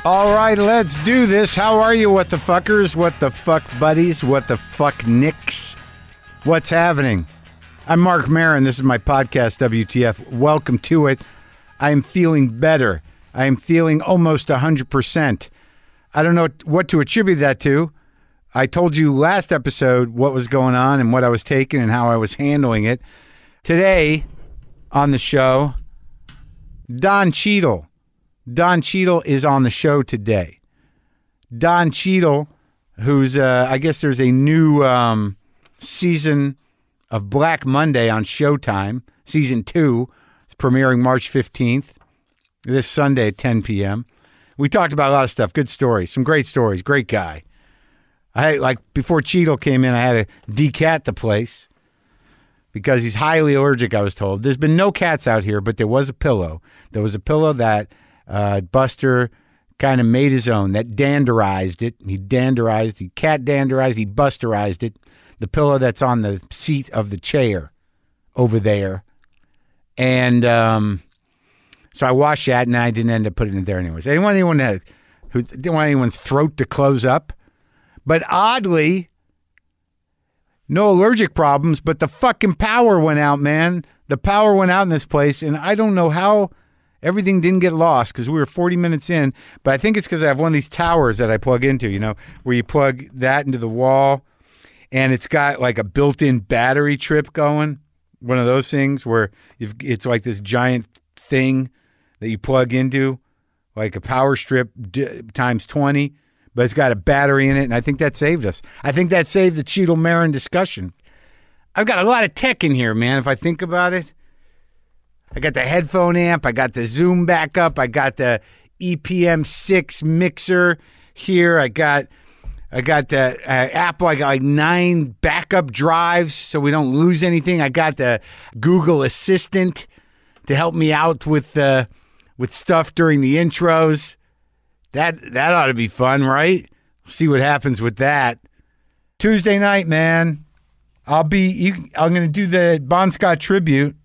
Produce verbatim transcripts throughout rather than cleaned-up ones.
All right, let's do this. How are you, what the fuckers, what the fuck buddies, what the fuck nicks? What's happening? I'm Mark Maron. This is my podcast, W T F. Welcome to it. I am feeling better. I am feeling almost one hundred percent. I don't know what to attribute that to. I told you last episode what was going on and what I was taking and how I was handling it. Today on the show, Don Cheadle. Don Cheadle is on the show today. Don Cheadle, who's, uh, I guess there's a new um, season of Black Monday on Showtime, season two. It's premiering March fifteenth, this Sunday at ten p.m. We talked about a lot of stuff, good stories, some great stories, great guy. I like before Cheadle came in, I had to decat the place because he's highly allergic, I was told. There's been no cats out here, but there was a pillow. There was a pillow that Uh, Buster kind of made his own, that danderized it. He danderized, he cat danderized, he busterized it. The pillow that's on the seat of the chair over there. And um, so I washed that and I didn't end up putting it there anyways. I didn't want anyone to, who didn't want anyone's throat to close up. But oddly, no allergic problems, but the fucking power went out, man. The power went out in this place, and I don't know how everything didn't get lost because we were forty minutes in, but I think it's because I have one of these towers that I plug into, you know, where you plug that into the wall and it's got like a built-in battery trip going. One of those things where you've, it's like this giant thing that you plug into, like a power strip d- times twenty, but it's got a battery in it, and I think that saved us. I think that saved the Cheadle Maron discussion. I've got a lot of tech in here, man, if I think about it. I got the headphone amp. I got the Zoom backup. I got the E P M six mixer here. I got I got the uh, Apple. I got like nine backup drives so we don't lose anything. I got the Google Assistant to help me out with uh, with stuff during the intros. That that ought to be fun, right? See what happens with that. Tuesday night, man. I'll be. You, I'm going to do the Bon Scott tribute.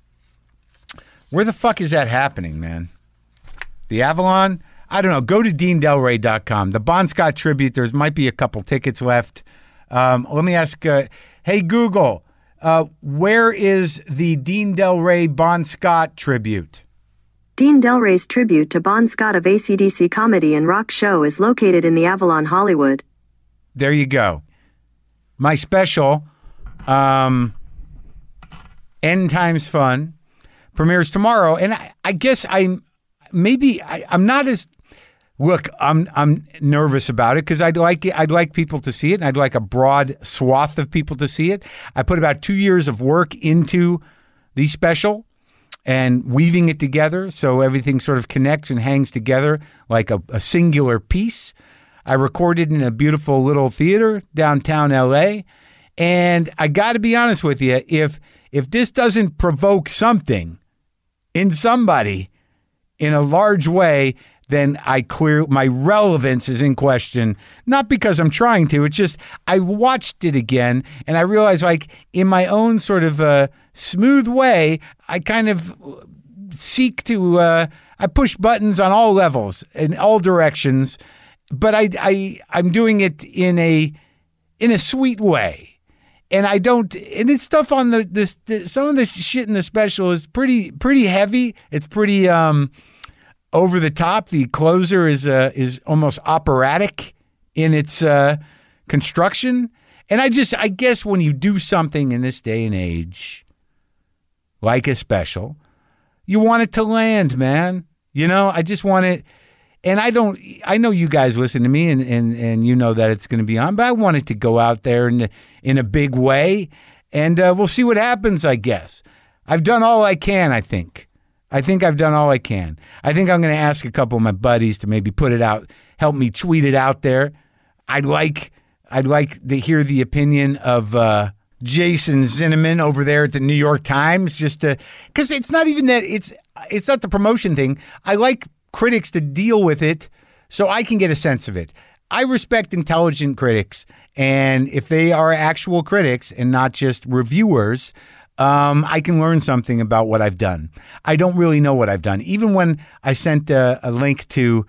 Where the fuck is that happening, man? The Avalon? I don't know. Go to dean del rey dot com. The Bon Scott tribute, there might be a couple tickets left. Um, let me ask, uh, hey, Google, uh, where is the Dean Del Rey Bon Scott tribute? Dean Del Rey's tribute to Bon Scott of A C D C Comedy and Rock Show is located in the Avalon, Hollywood. There you go. My special, um, End Times Fun, premieres tomorrow, and I, I guess I'm maybe I, I'm not as look. I'm I'm nervous about it because I'd like it, I'd like people to see it, and I'd like a broad swath of people to see it. I put about two years of work into the special and weaving it together so everything sort of connects and hangs together like a, a singular piece. I recorded in a beautiful little theater downtown L A, and I got to be honest with you, if if this doesn't provoke something in somebody in a large way, then I clear my relevance is in question. Not because I'm trying to, it's just I watched it again and I realized like in my own sort of uh, smooth way, I kind of seek to, uh, I push buttons on all levels in all directions, but I, I, I'm doing it in a, in a sweet way. And I don't, and it's stuff on the, this, the, some of this shit in the special is pretty, pretty heavy. It's pretty um, over the top. The closer is uh, is almost operatic in its uh, construction. And I just, I guess when you do something in this day and age, like a special, you want it to land, man. You know, I just want it. And I don't, I know you guys listen to me and, and, and you know that it's going to be on, but I want it to go out there in, in a big way. And uh, we'll see what happens, I guess. I've done all I can, I think. I think I've done all I can. I think I'm going to ask a couple of my buddies to maybe put it out, help me tweet it out there. I'd like, I'd like to hear the opinion of uh, Jason Zinneman over there at the New York Times, just to, because it's not even that, it's, it's not the promotion thing. I like critics to deal with it so I can get a sense of it. I respect intelligent critics, and if they are actual critics and not just reviewers, um, I can learn something about what I've done. I don't really know what I've done. Even when I sent a, a link to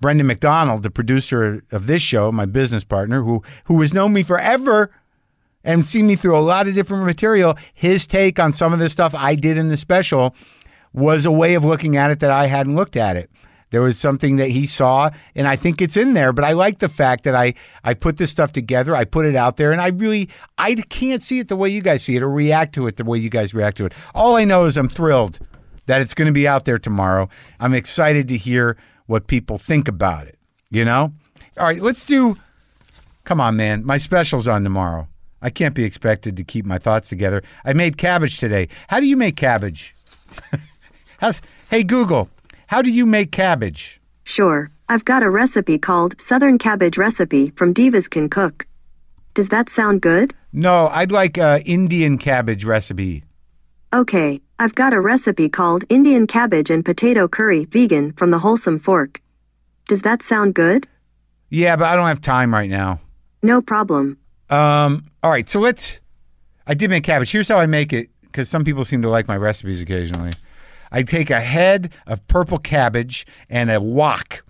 Brendan McDonald, the producer of this show, my business partner, who who has known me forever and seen me through a lot of different material, his take on some of the stuff I did in the special was a way of looking at it that I hadn't looked at it. There was something that he saw, and I think it's in there, but I like the fact that I, I put this stuff together, I put it out there, and I really, I can't see it the way you guys see it or react to it the way you guys react to it. All I know is I'm thrilled that it's going to be out there tomorrow. I'm excited to hear what people think about it, you know? All right, let's do, come on, man, my special's on tomorrow. I can't be expected to keep my thoughts together. I made cabbage today. How do you make cabbage? How's, hey, Google. How do you make cabbage? Sure, I've got a recipe called Southern Cabbage Recipe from Divas Can Cook. Does that sound good? No, I'd like a Indian cabbage recipe. Okay, I've got a recipe called Indian Cabbage and Potato Curry Vegan from the Wholesome Fork. Does that sound good? Yeah, but I don't have time right now. No problem. Um. All right, so let's... I did make cabbage. Here's how I make it, because some people seem to like my recipes occasionally. I take a head of purple cabbage and a wok.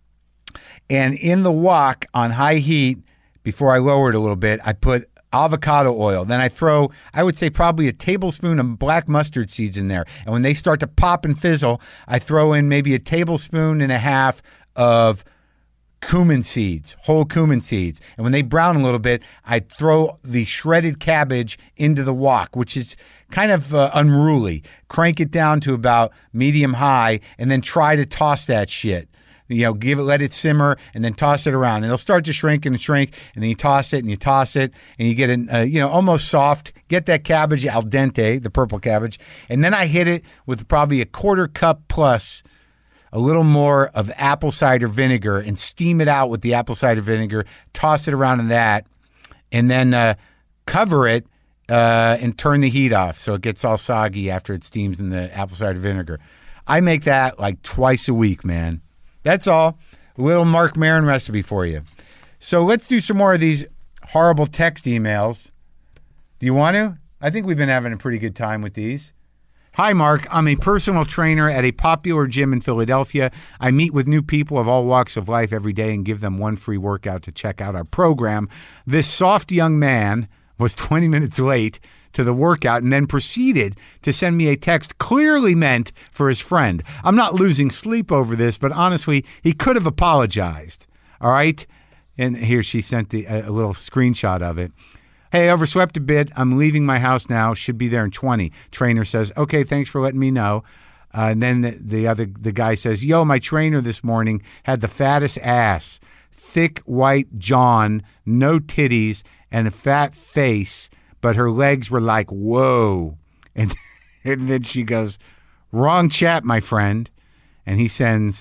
And in the wok, on high heat, before I lower it a little bit, I put avocado oil. Then I throw, I would say probably a tablespoon of black mustard seeds in there. And when they start to pop and fizzle, I throw in maybe a tablespoon and a half of cumin seeds, whole cumin seeds. And when they brown a little bit, I throw the shredded cabbage into the wok, which is kind of uh, unruly. Crank it down to about medium high and then try to toss that shit. You know, give it, let it simmer and then toss it around. And it'll start to shrink and shrink, and then you toss it and you toss it and you get it, uh, you know, almost soft. Get that cabbage al dente, the purple cabbage. And then I hit it with probably a quarter cup plus a little more of apple cider vinegar and steam it out with the apple cider vinegar, toss it around in that, and then uh, cover it uh, and turn the heat off so it gets all soggy after it steams in the apple cider vinegar. I make that like twice a week, man. That's all. A little Mark Maron recipe for you. So let's do some more of these horrible text emails. Do you want to? I think we've been having a pretty good time with these. Hi, Mark. I'm a personal trainer at a popular gym in Philadelphia. I meet with new people of all walks of life every day and give them one free workout to check out our program. This soft young man was twenty minutes late to the workout and then proceeded to send me a text clearly meant for his friend. I'm not losing sleep over this, but honestly, he could have apologized. All right? And here she sent the, a, a little screenshot of it. Hey, I overslept a bit. I'm leaving my house now. Should be there in twenty. Trainer says, okay, thanks for letting me know. Uh, and then the, the other the guy says, yo, my trainer this morning had the fattest ass, thick white John, no titties, and a fat face, but her legs were like, whoa. And, and then she goes, wrong chat, my friend. And he sends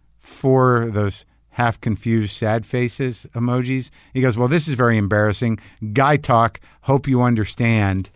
four of those half confused, sad faces emojis. He goes, well, this is very embarrassing. Guy talk. Hope you understand.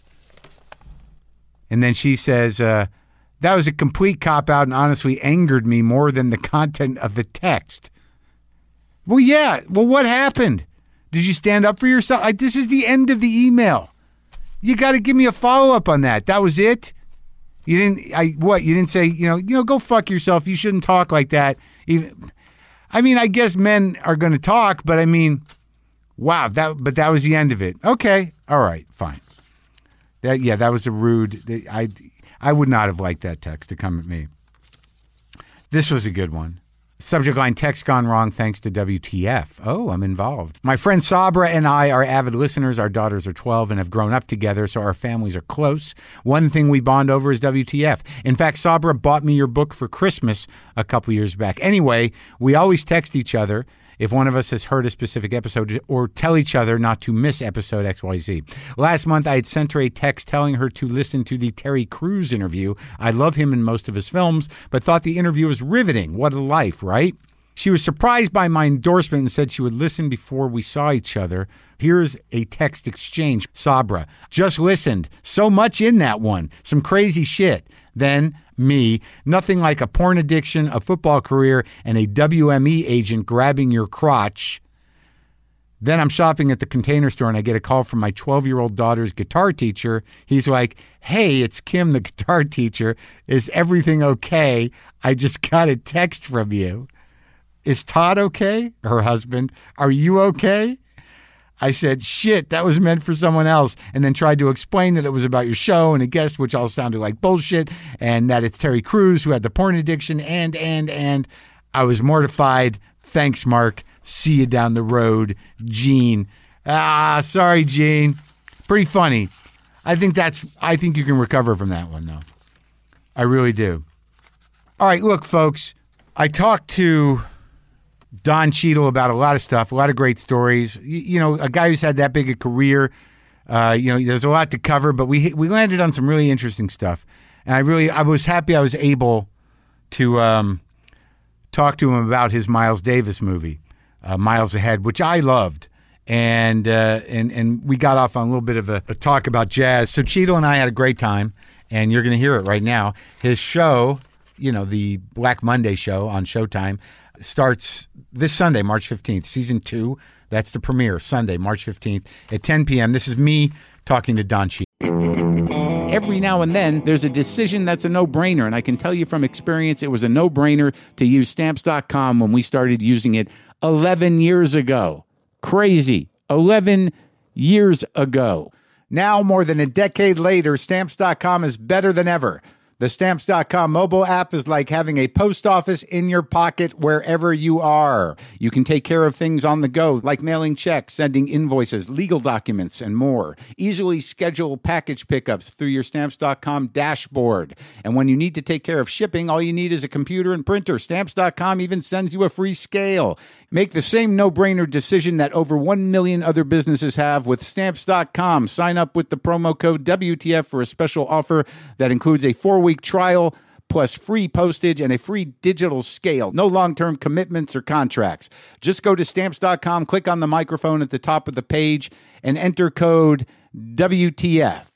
And then she says, uh, that was a complete cop-out and honestly angered me more than the content of the text. Well, yeah. Well, what happened? Did you stand up for yourself? I, this is the end of the email. You got to give me a follow-up on that. That was it? You didn't, I, what? You didn't say, you know, you know, go fuck yourself. You shouldn't talk like that. Even, I mean, I guess men are going to talk, but I mean, wow, that, but that was the end of it. Okay. All right, fine. That, yeah, that was a rude, I, I would not have liked that text to come at me. This was a good one. Subject line, text gone wrong thanks to W T F. Oh, I'm involved. My friend Sabra and I are avid listeners. Our daughters are twelve and have grown up together, so our families are close. One thing we bond over is W T F. In fact, Sabra bought me your book for Christmas a couple years back. Anyway, we always text each other if one of us has heard a specific episode or tell each other not to miss episode X Y Z. Last month, I had sent her a text telling her to listen to the Terry Crews interview. I love him in most of his films, but thought the interview was riveting. What a life, right? She was surprised by my endorsement and said she would listen before we saw each other. Here's a text exchange. Sabra, just listened. So much in that one. Some crazy shit. Then me, nothing like a porn addiction, a football career, and a W M E agent grabbing your crotch. Then I'm shopping at the Container Store and I get a call from my twelve-year-old daughter's guitar teacher. He's like, hey, it's Kim, the guitar teacher. Is everything okay? I just got a text from you. is Todd okay? Her husband. Are you okay? I said, shit, that was meant for someone else, and then tried to explain that it was about your show and a guest, which all sounded like bullshit, and that it's Terry Crews who had the porn addiction, and, and, and. I was mortified. Thanks, Mark. See you down the road, Gene. Ah, sorry, Gene. Pretty funny. I think that's, I think you can recover from that one, though. I really do. All right, look, folks, I talked to Don Cheadle about a lot of stuff, a lot of great stories. You, you know, a guy who's had that big a career, uh, you know, there's a lot to cover, but we we landed on some really interesting stuff. And I really, I was happy I was able to um, talk to him about his Miles Davis movie, uh, Miles Ahead, which I loved. And uh, and and we got off on a little bit of a, a talk about jazz. So Cheadle and I had a great time, and you're going to hear it right now. His show, you know, the Black Monday show on Showtime, starts this Sunday, March fifteenth, season two. That's the premiere, Sunday, March fifteenth at ten p.m. This is me talking to Don Cheadle. Every now and then, there's a decision that's a no-brainer, and I can tell you from experience, it was a no-brainer to use Stamps dot com when we started using it eleven years ago. Crazy. eleven years ago. Now, more than a decade later, Stamps dot com is better than ever. The Stamps dot com mobile app is like having a post office in your pocket wherever you are. You can take care of things on the go, like mailing checks, sending invoices, legal documents, and more. Easily schedule package pickups through your Stamps dot com dashboard. And when you need to take care of shipping, all you need is a computer and printer. Stamps dot com even sends you a free scale. Make the same no-brainer decision that over one million other businesses have with Stamps dot com. Sign up with the promo code W T F for a special offer that includes a four-week trial plus free postage and a free digital scale. No long-term commitments or contracts. Just go to Stamps dot com, click on the microphone at the top of the page, and enter code W T F.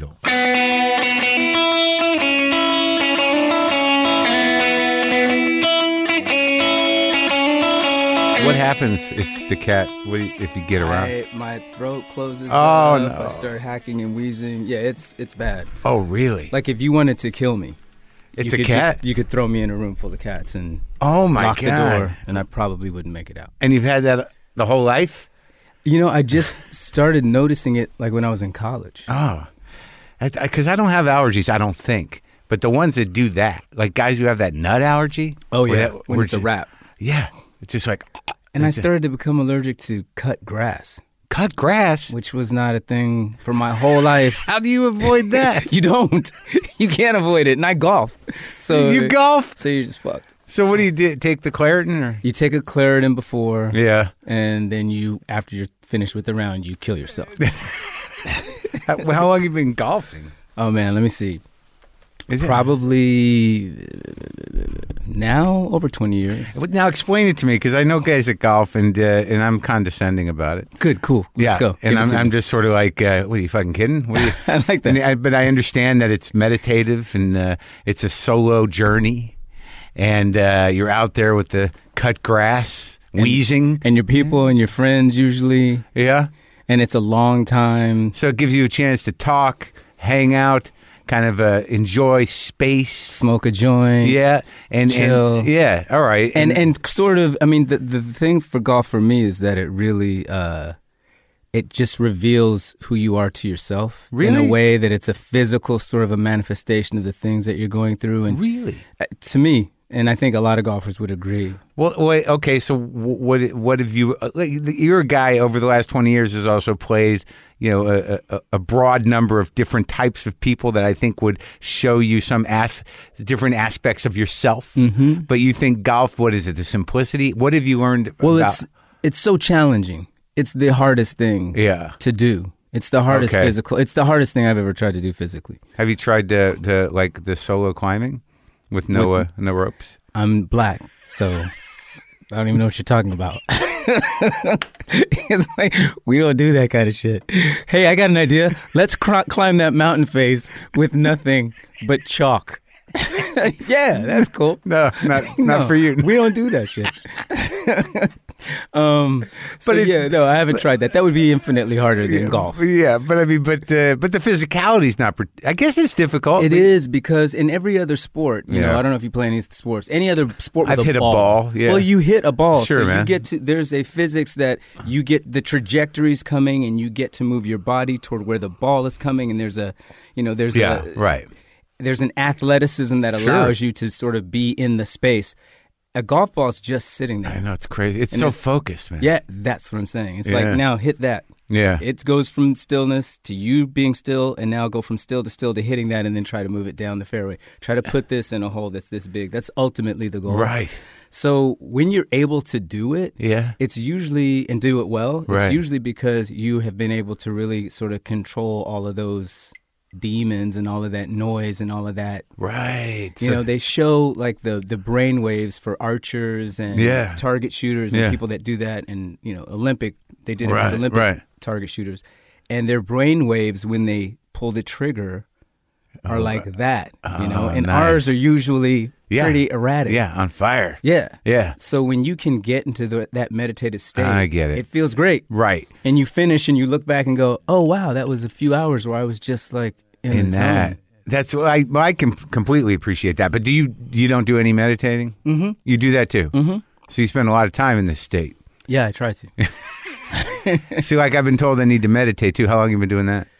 What happens if the cat, what do you, if you get around? I, my throat closes Oh, up, no. I start hacking and wheezing. Yeah, it's it's bad. Oh, really? Like if you wanted to kill me, It's you a could cat? Just, you could throw me in a room full of cats and Oh, my lock God. the door, and I probably wouldn't make it out. And you've had that the whole life? You know, I just started noticing it like when I was in college. Oh, because I, I don't have allergies, I don't think. But the ones that do that, like guys who have that nut allergy. Oh where yeah, that- when where it's a ju- wrap. Yeah, it's just like. And I it's a- started to become allergic to cut grass, cut grass. which was not a thing for my whole life. How do you avoid that? You don't. You can't avoid it. And I golf. So You golf? So you're just fucked. So what do you do? Take the Claritin or? You take a Claritin before. Yeah. And then you, after you're finished with the round, you kill yourself. how, how long have you been golfing? Oh, man, let me see. Is it- Probably now over twenty years. Well, now explain it to me, because I know guys that golf, and uh, and I'm condescending about it. Good, cool. Let's Yeah, go. and Give it I'm to I'm me. just sort of like, uh, what are you fucking kidding? What are you? I like that. And I, but I understand that it's meditative, and uh, it's a solo journey, and uh, you're out there with the cut grass, wheezing. And your people and your friends usually, Yeah. and it's a long time. So it gives you a chance to talk, hang out, kind of uh, enjoy space. Smoke a joint. Yeah. And, Chill. and yeah. All right. And and sort of, I mean, the the thing for golf for me is that it really, uh, it just reveals who you are to yourself in Really? a way that it's a physical sort of a manifestation of the things that you're going through. And Really? uh, to me, and I think a lot of golfers would agree. Well, wait, okay. So wh- what what have you? uh, like, You're a guy over the last twenty years who's also played, you know, a, a, a broad number of different types of people that I think would show you some as, different aspects of yourself. Mm-hmm. But you think golf? What is it? The simplicity? What have you learned? Well, about, it's it's so challenging. It's the hardest thing Yeah. to do. It's the hardest Okay. physical. It's the hardest thing I've ever tried to do physically. Have you tried to, to like the solo climbing with no With- uh, no ropes? I'm black, so I don't even know what you're talking about. It's like, we don't do that kind of shit. Hey, I got an idea. Let's cr- climb that mountain face with nothing but chalk. Yeah, that's cool. No, not not No, for you. We don't do that shit. um, so But it's- yeah, no, I haven't tried that. That would be infinitely harder than golf. Yeah, but I mean, but uh, but the physicality's not. pre- I guess it's difficult. It but- is because in every other sport, you Yeah. know, I don't know if you play any of the sports, any other sport with I've a hit a ball. ball, yeah. Well, you hit a ball, Sure, so man. you get to. There's a physics that you get the trajectories coming, and you get to move your body toward where the ball is coming, and there's a, you know, there's Yeah, a right. there's an athleticism that Sure. allows you to sort of be in the space. A golf ball is just sitting I there. know it's crazy. It's And so it's- focused, man. Yeah, that's what I'm saying. It's Yeah. like now hit that. Yeah. It goes from stillness to you being still, and now go from still to still to hitting that, and then try to move it down the fairway. Try to put this in a hole that's this big. That's ultimately the goal. Right. So when you're able to do it, Yeah. it's usually, and do it well, Right. it's usually because you have been able to really sort of control all of those demons and all of that noise and all of that. Right. You So- know, they show like the the brain waves for archers and Yeah. target shooters and Yeah. people that do that, and you know, Olympic, they did it Right, with Olympic right. target shooters, and their brain waves when they pull the trigger are like that, you know, Oh, and nice. ours are usually Yeah. pretty erratic. yeah, on fire. Yeah. Yeah. So when you can get into the, that meditative state, I get it. It feels great. Right. And you finish and you look back and go, oh, wow, that was a few hours where I was just like in, In the that. zone. That's what I I can completely appreciate that. But do you you don't do any meditating? Mm-hmm. You do that too. Mm-hmm. So you spend a lot of time in this state. Yeah, I try to. See, like I've been told I need to meditate too. How long have you been doing that?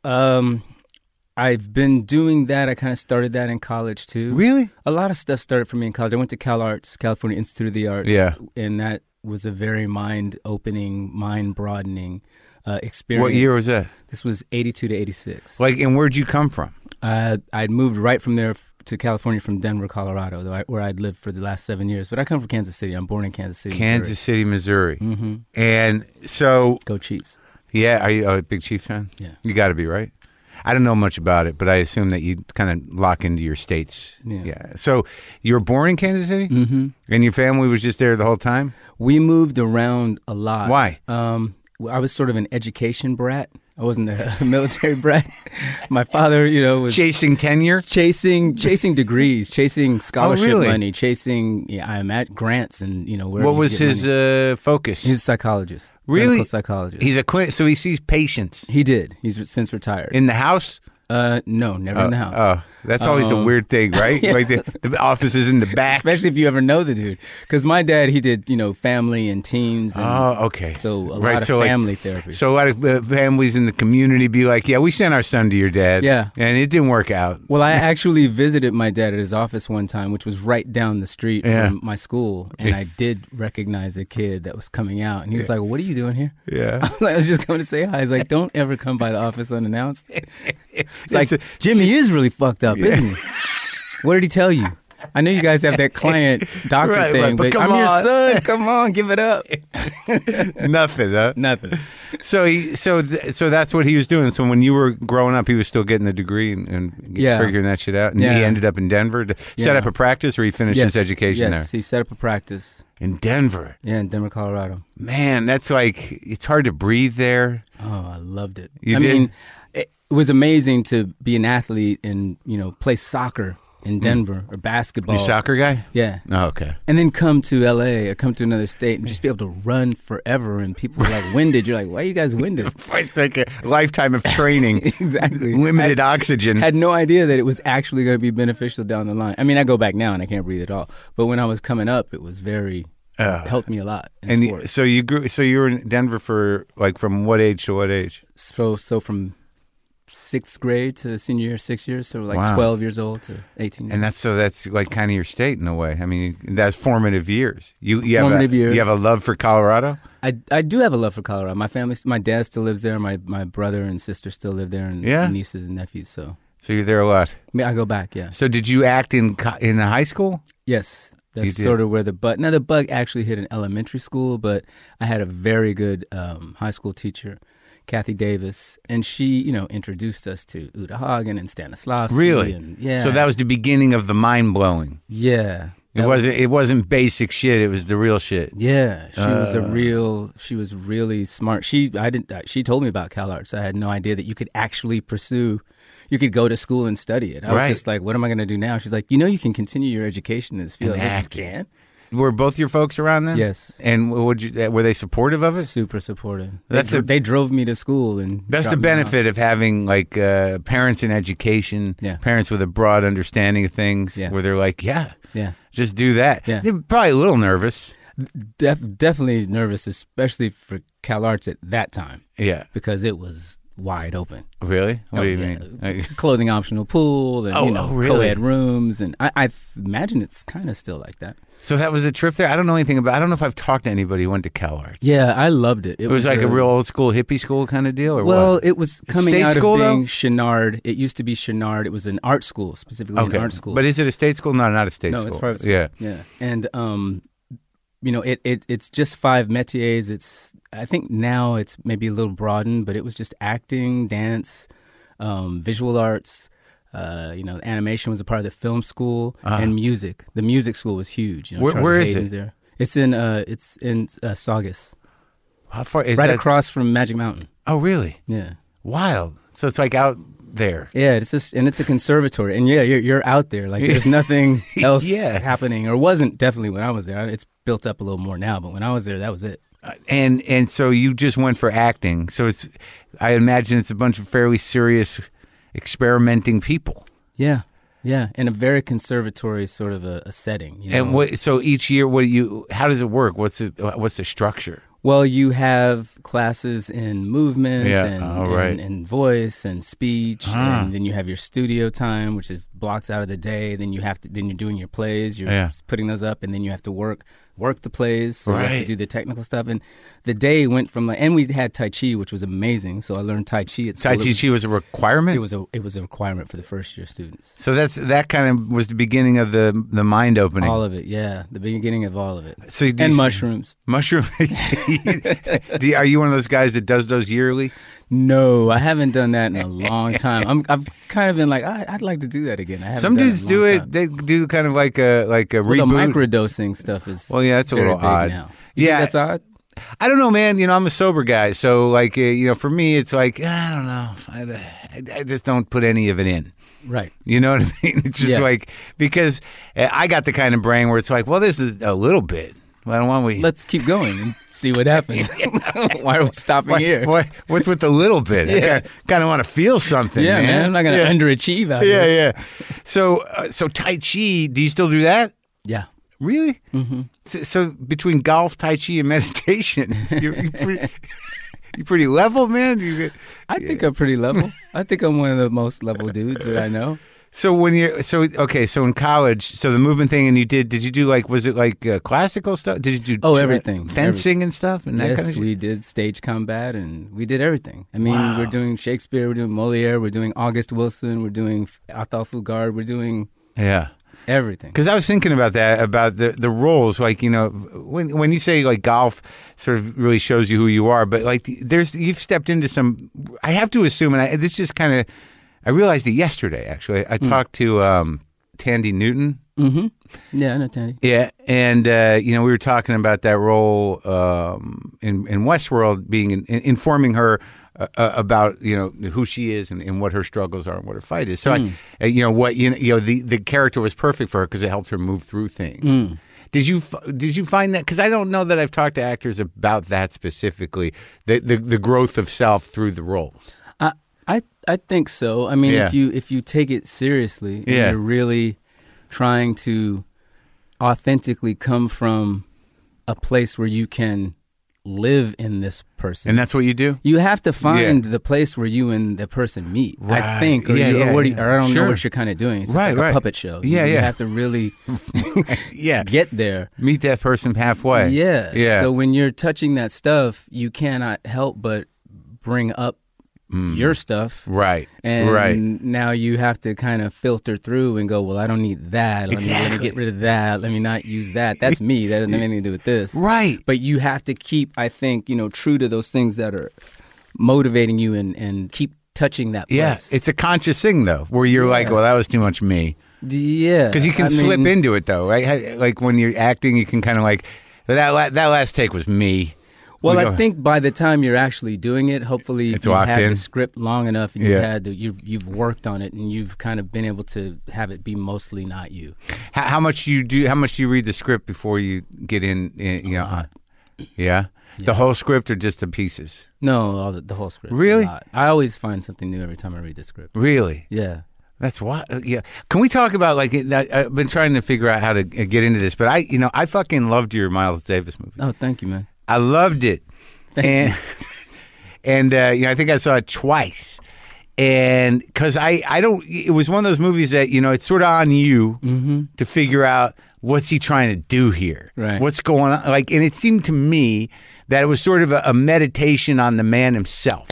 Um, I've been doing that. I kind of started that in college too. Really? A lot of stuff started for me in college. I went to Cal Arts, California Institute of the Arts. Yeah. And that was a very mind-opening, mind-broadening uh, experience. What year was that? This was eighty-two to eighty-six. Like, and where'd you come from? Uh, I'd moved right from there f- to California from Denver, Colorado, though I, where I'd lived for the last seven years. But I come from Kansas City. I'm born in Kansas City, Kansas Missouri. City, Missouri. Mm-hmm. And so, Go Chiefs. yeah, are you a big Chiefs fan? Yeah. You got to be, right? I don't know much about it, but I assume that you kind of lock into your states. Yeah. So you were born in Kansas City? Mm-hmm. And your family was just there the whole time? We moved around a lot. Why? Um, I was sort of an education brat. I wasn't a military brat. My father, you know, was Chasing tenure? chasing chasing degrees, chasing scholarship really? money, chasing yeah, I imagine grants, and you know where. What was his uh, focus? He's a psychologist. Really? Clinical psychologist. He's a quit, so he sees patients he did. He's since retired. in the house. uh, no, never in the house. Oh, that's always the Um, weird thing, right? Like the, the office is in the back. Especially if you ever know the dude, because my dad, he did, you know, family and teens. And Oh, okay. So a lot Right, of so, like- family therapy. So a lot of uh, families in the community be like, "Yeah, we sent our son to your dad." Yeah. and it didn't work out. Well, I actually visited my dad at his office one time, which was right down the street Yeah. from my school, and I did recognize a kid that was coming out, and he was like, "What are you doing here?" Yeah, I was, like, I was just coming to say hi. He's like, "Don't ever come by the office unannounced." It's like, It's a- Jimmy is really fucked up, isn't he? What did he tell you? I know you guys have that client doctor Right, thing, right, but but, come I'm your on. son. Come on, give it up. nothing. Huh? Nothing. So he, so th- so that's what he was doing. So when you were growing up, he was still getting the degree and, and Yeah. figuring that shit out. And Yeah. he ended up in Denver to set Yeah. up a practice, or he finished Yes, his education yes, he set up a practice. there in Denver. Yeah, in Denver, Colorado. Man, that's like it's hard to breathe there. Oh, I loved it. You I did? mean, it was amazing to be an athlete and, you know, play soccer in Denver or basketball. You a soccer guy? Yeah. Oh, okay. And then come to L A or come to another state and just be able to run forever, and people are like winded. You're like, why are you guys winded? It's like a lifetime of training, Exactly. limited oxygen. Had no idea that it was actually going to be beneficial down the line. I mean, I go back now and I can't breathe at all. But when I was coming up, it was very, Oh. helped me a lot in and the- sports. so you grew. So you were in Denver for like from what age to what age? So, so from sixth grade to senior year, six years. So like Wow. twelve years old to eighteen years. And that's so that's like kind of your state in a way. I mean, that's formative years. You, you have Formative a, years. You have a love for Colorado. I, I do have a love for Colorado. My family, my dad still lives there. My my brother and sister still live there, and Yeah? nieces and nephews. So So you're there a lot. I, mean, I go back. Yeah. So did you act in co- in high school? Yes, You that's did. sort of where the bug. Now the bug actually hit in elementary school, but I had a very good um, high school teacher, Kathy Davis, and she, you know, introduced us to Uta Hagen and Stanislavski. Really? And, yeah. So that was the beginning of the mind blowing. Yeah. It wasn't. It wasn't basic shit. It was the real shit. Yeah, she was a Uh. real. She was really smart. She I didn't. She told me about CalArts. I had no idea that you could actually pursue. You could go to school and study it. I was Right. just like, what am I going to do now? She's like, you know, you can continue your education in this field. And I was like, act. you can. Were both your folks around then? Yes. And would you? Were they supportive of it? Super supportive. That's they, dro- the- they drove me to school and That's the dropped me off. benefit of having like uh, parents in education, Yeah. parents with a broad understanding of things, Yeah. where they're like, yeah, Yeah. just do that. Yeah. They're probably a little nervous. Def- definitely nervous, especially for CalArts at that time Yeah. because it was wide open. Really? What Oh, do you yeah. mean? Like- Clothing optional pool and Oh, you know oh, really? co-ed rooms, and I, I imagine it's kind of still like that. So that was a trip there. I don't know anything about. I don't know if I've talked to anybody who went to CalArts. Yeah, I loved it. It, It was like a real old school hippie school kind of deal, or well, what? it was coming state out school, of being though? Chenard. It used to be Chenard. It was an art school, specifically Okay, an art school. but is it a state school? No, not a state no, school. it's private school. Yeah. yeah, and um, you know, it, it it's just five métiers. It's I think now it's maybe a little broadened, but it was just acting, dance, um, visual arts. Uh, you know, animation was a part of the film school, Uh-huh. and music. The music school was huge. You know, Where- Charlie where is Hayden it? There. It's in uh, it's in uh, Saugus, How far is right that? across from Magic Mountain. Oh, really? Yeah. Wild. So it's like out there. Yeah, it's just and it's a conservatory, and yeah, you're you're out there. Like there's nothing else Yeah. happening, or wasn't definitely when I was there. It's built up a little more now, but when I was there, that was it. Uh, And and so you just went for acting. So it's, I imagine it's a bunch of fairly serious, experimenting people. Yeah, yeah, in a very conservatory sort of a, a setting. You know? And what? So each year, what do you? How does it work? What's the What's the structure? Well, you have classes in movement Yeah, and, oh, right. and, and voice and speech, Ah. and then you have your studio time, which is blocks out of the day. Then you have to, then you're doing your plays, you're Yeah. putting those up, and then you have to work work the plays. So you have Right. to do the technical stuff. And the day went from like, and we had Tai Chi, which was amazing. So I learned Tai Chi at school. Tai It Chi was- Chi was a requirement. It was a it was a requirement for the first year students. So that's that kind of was the beginning of the the mind opening. All of it, yeah, the beginning of all of it, So you do and you- mushrooms. Mushroom. Do you- are you one of those guys that does those yearly? No, I haven't done that in a long time. I'm, I've kind of been like, I, I'd like to do that again. I haven't Some done dudes it in a do long it. time. They do kind of like a like a Well, the reboot. microdosing stuff is Well, yeah, that's a very little big odd. now. You Yeah. think that's odd? I don't know, man. You know, I'm a sober guy, so like, uh, you know, for me, it's like I don't know. I, I, I just don't put any of it in. Right. You know what I mean? It's just Yeah. like because uh, I got the kind of brain where it's like, well, this is a little bit. Why don't we? Let's keep going and see what happens. Why are we stopping what, here? what, what's with the little bit? Yeah. I kind of want to feel something. Yeah, man. I'm not going to yeah. underachieve out Yeah, here. yeah. So, uh, so Tai Chi. Do you still do that? Yeah. Really? Mm-hmm. So, so between golf, Tai Chi, and meditation, you're, you're, pretty, you're pretty level, man. You, I think I'm pretty level. I think I'm one of the most level dudes that I know. so when you're so okay, so in college, so the movement thing, and you did. Did you do like? Was it like uh, classical stuff? Did you do? Oh, tra- everything. fencing and stuff, and that Yes, kind of shit? we did stage combat and we did everything. I mean, Wow. we're doing Shakespeare, we're doing Moliere, we're doing August Wilson, we're doing Athol Fugard, we're doing Yeah. everything. Because I was thinking about that, about the, the roles. Like, you know, when when you say like golf sort of really shows you who you are, but like there's you've stepped into some. I have to assume, and I, this just kind of, I realized it yesterday. Actually, I talked to um, Tandy Newton. Mm-hmm. Yeah, I know, Tandy. Yeah, and uh, you know we were talking about that role um, in in Westworld, being in, in, informing her uh, uh, about you know who she is and, and what her struggles are and what her fight is. So I, uh, you know what you know, you know the, the character was perfect for her because it helped her move through things. Did you f- did you find that? Because I don't know that I've talked to actors about that specifically. The the, the growth of self through the roles. I I I think so. I mean, Yeah. if you if you take it seriously, and Yeah. you're really trying to authentically come from a place where you can live in this person. And that's what you do? You have to find the place where you and the person meet, I Right. think, or, Yeah, you, yeah, or, what do yeah. you- or I don't Sure. know what you're kind of doing. It's just Right, like right. a puppet show. Yeah, you, yeah. You have to really Yeah. get there. Meet that person halfway. Yeah. Yeah. So when you're touching that stuff, you cannot help but bring up your stuff. Right. And right. now you have to kind of filter through and go, well, I don't need that. Let, me, let me Exactly. get rid of that. Let me not use that. That's me. That doesn't have anything to do with this. Right. But you have to keep, I think, you know, true to those things that are motivating you and, and keep touching that place. Yeah, it's a conscious thing though, where you're like, Yeah. well, that was too much me. Yeah. Because you can I slip mean, into it, though, right? How- Like when you're acting, you can kind of like, that la- that last take was me. Well, We I go- think by the time you're actually doing it, hopefully It's you've locked had in. the script long enough, and Yeah. you've had the, you've you've worked on it, and you've kind of been able to have it be mostly not you. How, how much do you do? How much do you read the script before you get in? in you know, uh, yeah? the whole script or just the pieces? No, all the, the whole script. Really? A lot. I always find something new every time I read the script. Really? Yeah. That's why. uh, Yeah. Can we talk about like? it- I- I've been trying to figure out how to uh, get into this, but I, you know, I fucking loved your Miles Davis movie. Oh, thank you, man. I loved it, Thank and and uh, you know, I think I saw it twice, and because I, I don't. It was one of those movies that you know, it's sort of on you to figure out what's he trying to do here, Right. What's going on? Like, and it seemed to me that it was sort of a, a meditation on the man himself.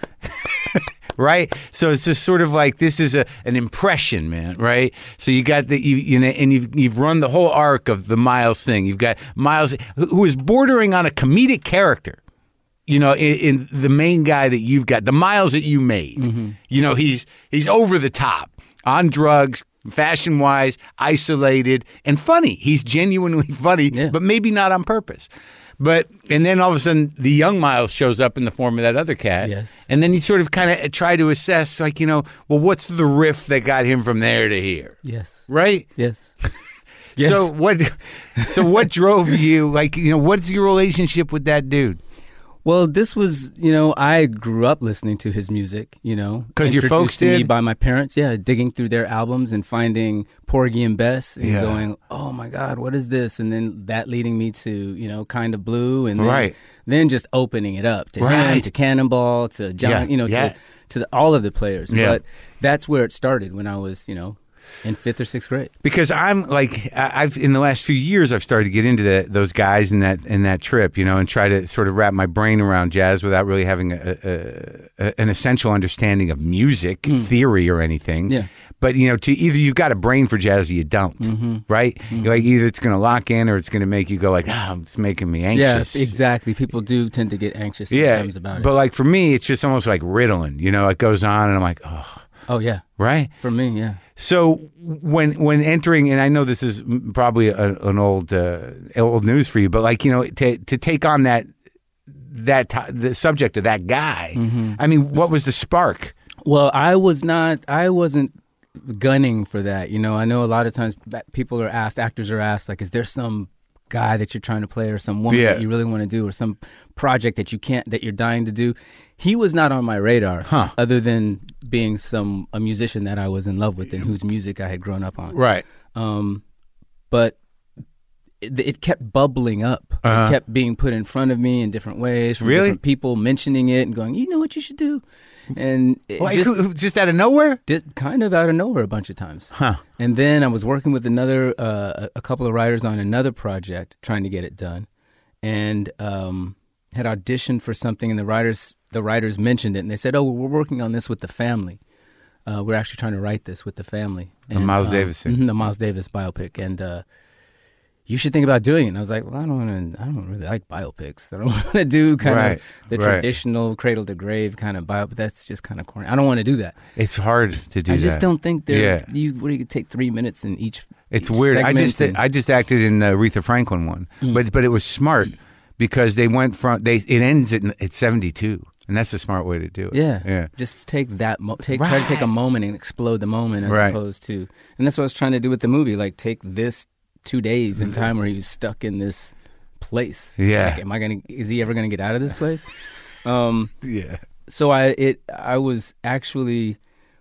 Right, so it's just sort of like this is a an impression, man. Right, so you got the you, you know, and you've you've run the whole arc of the Miles thing. You've got Miles, who, who is bordering on a comedic character. You know, in, in the main guy that you've got, the Miles that you made. Mm-hmm. You know, he's he's over the top, on drugs, fashion wise, isolated, and funny. He's genuinely funny, Yeah. but maybe not on purpose. But and then all of a sudden, the young Miles shows up in the form of that other cat. Yes. And then you sort of kind of try to assess, like, you know, well, what's the riff that got him from there to here, Yes. right? Yes. Yes. So what? So what drove you? Like, you know, what's your relationship with that dude? Well, this was, you know, I grew up listening to his music, you know. 'Cause your folks introduced to me did? by my parents, yeah, digging through their albums and finding Porgy and Bess and Yeah. going, oh my God, what is this? And then that leading me to, you know, Kind of Blue, and then, Right. then just opening it up to him, Right. to Cannonball, to John, Yeah, you know, yeah. to, to the, all of the players. Yeah. But that's where it started when I was, you know, in fifth or sixth grade. Because I'm like I- I've in the last few years I've started to get into that those guys in that in that trip, you know, and try to sort of wrap my brain around jazz without really having a, a, a, an essential understanding of music theory or anything. Yeah. But you know, to either you've got a brain for jazz or you don't, Mm-hmm. right? You're like either it's going to lock in or it's going to make you go like, ah, it's making me anxious. Yeah, exactly. People do tend to get anxious Yeah, sometimes about it. but like for me, it's just almost like Ritalin. You know, it goes on, and I'm like, oh, oh, yeah. right. For me, yeah. So when when entering, and I know this is m- probably a, an old uh, old news for you, but like you know, to to take on that that to- the subject of that guy, Mm-hmm. I mean, what was the spark? Well, I was not, I wasn't gunning for that. You know, I know a lot of times ba- people are asked, actors are asked, like, is there some guy that you're trying to play or some woman Yeah. that you really want to do or some project that you can't, that you're dying to do? He was not on my radar, Huh. other than being some, a musician that I was in love with and whose music I had grown up on. Right. Um, but it, it kept bubbling up. Uh-huh. It kept being put in front of me in different ways from Really? different people mentioning it and going, you know what you should do? And it Like, just, who- just out of nowhere? did kind of out of nowhere a bunch of times. Huh. And then I was working with another, uh, a- a couple of writers on another project, trying to get it done, and um, had auditioned for something. And the writers, the writers mentioned it, and they said, "Oh, well, we're working on this with the family. Uh, we're actually trying to write this with the family." The And, Miles um, Davis thing. mhm, the Miles Davis biopic, and uh, you should think about doing it. And I was like, well, I don't want to. I don't really like biopics. I don't want to do kind Right, of the right. traditional cradle to grave kind of biopic. That's just kind of corny. I don't want to do that. It's hard to do I that. just don't think there. Yeah. You where you could take three minutes in each. It's each weird. I segment just and- I just acted in the Aretha Franklin one, but but it was smart because they went from they it ends at at seventy-two, and that's a smart way to do it. yeah, yeah. Just take that. Mo- take try to take a Right. moment and explode the moment as Right. opposed to. And that's what I was trying to do with the movie. Like take this two days in time where he was stuck in this place. Yeah. Like, am I gonna? Is he ever gonna get out of this place? Um. Yeah. So I it I was actually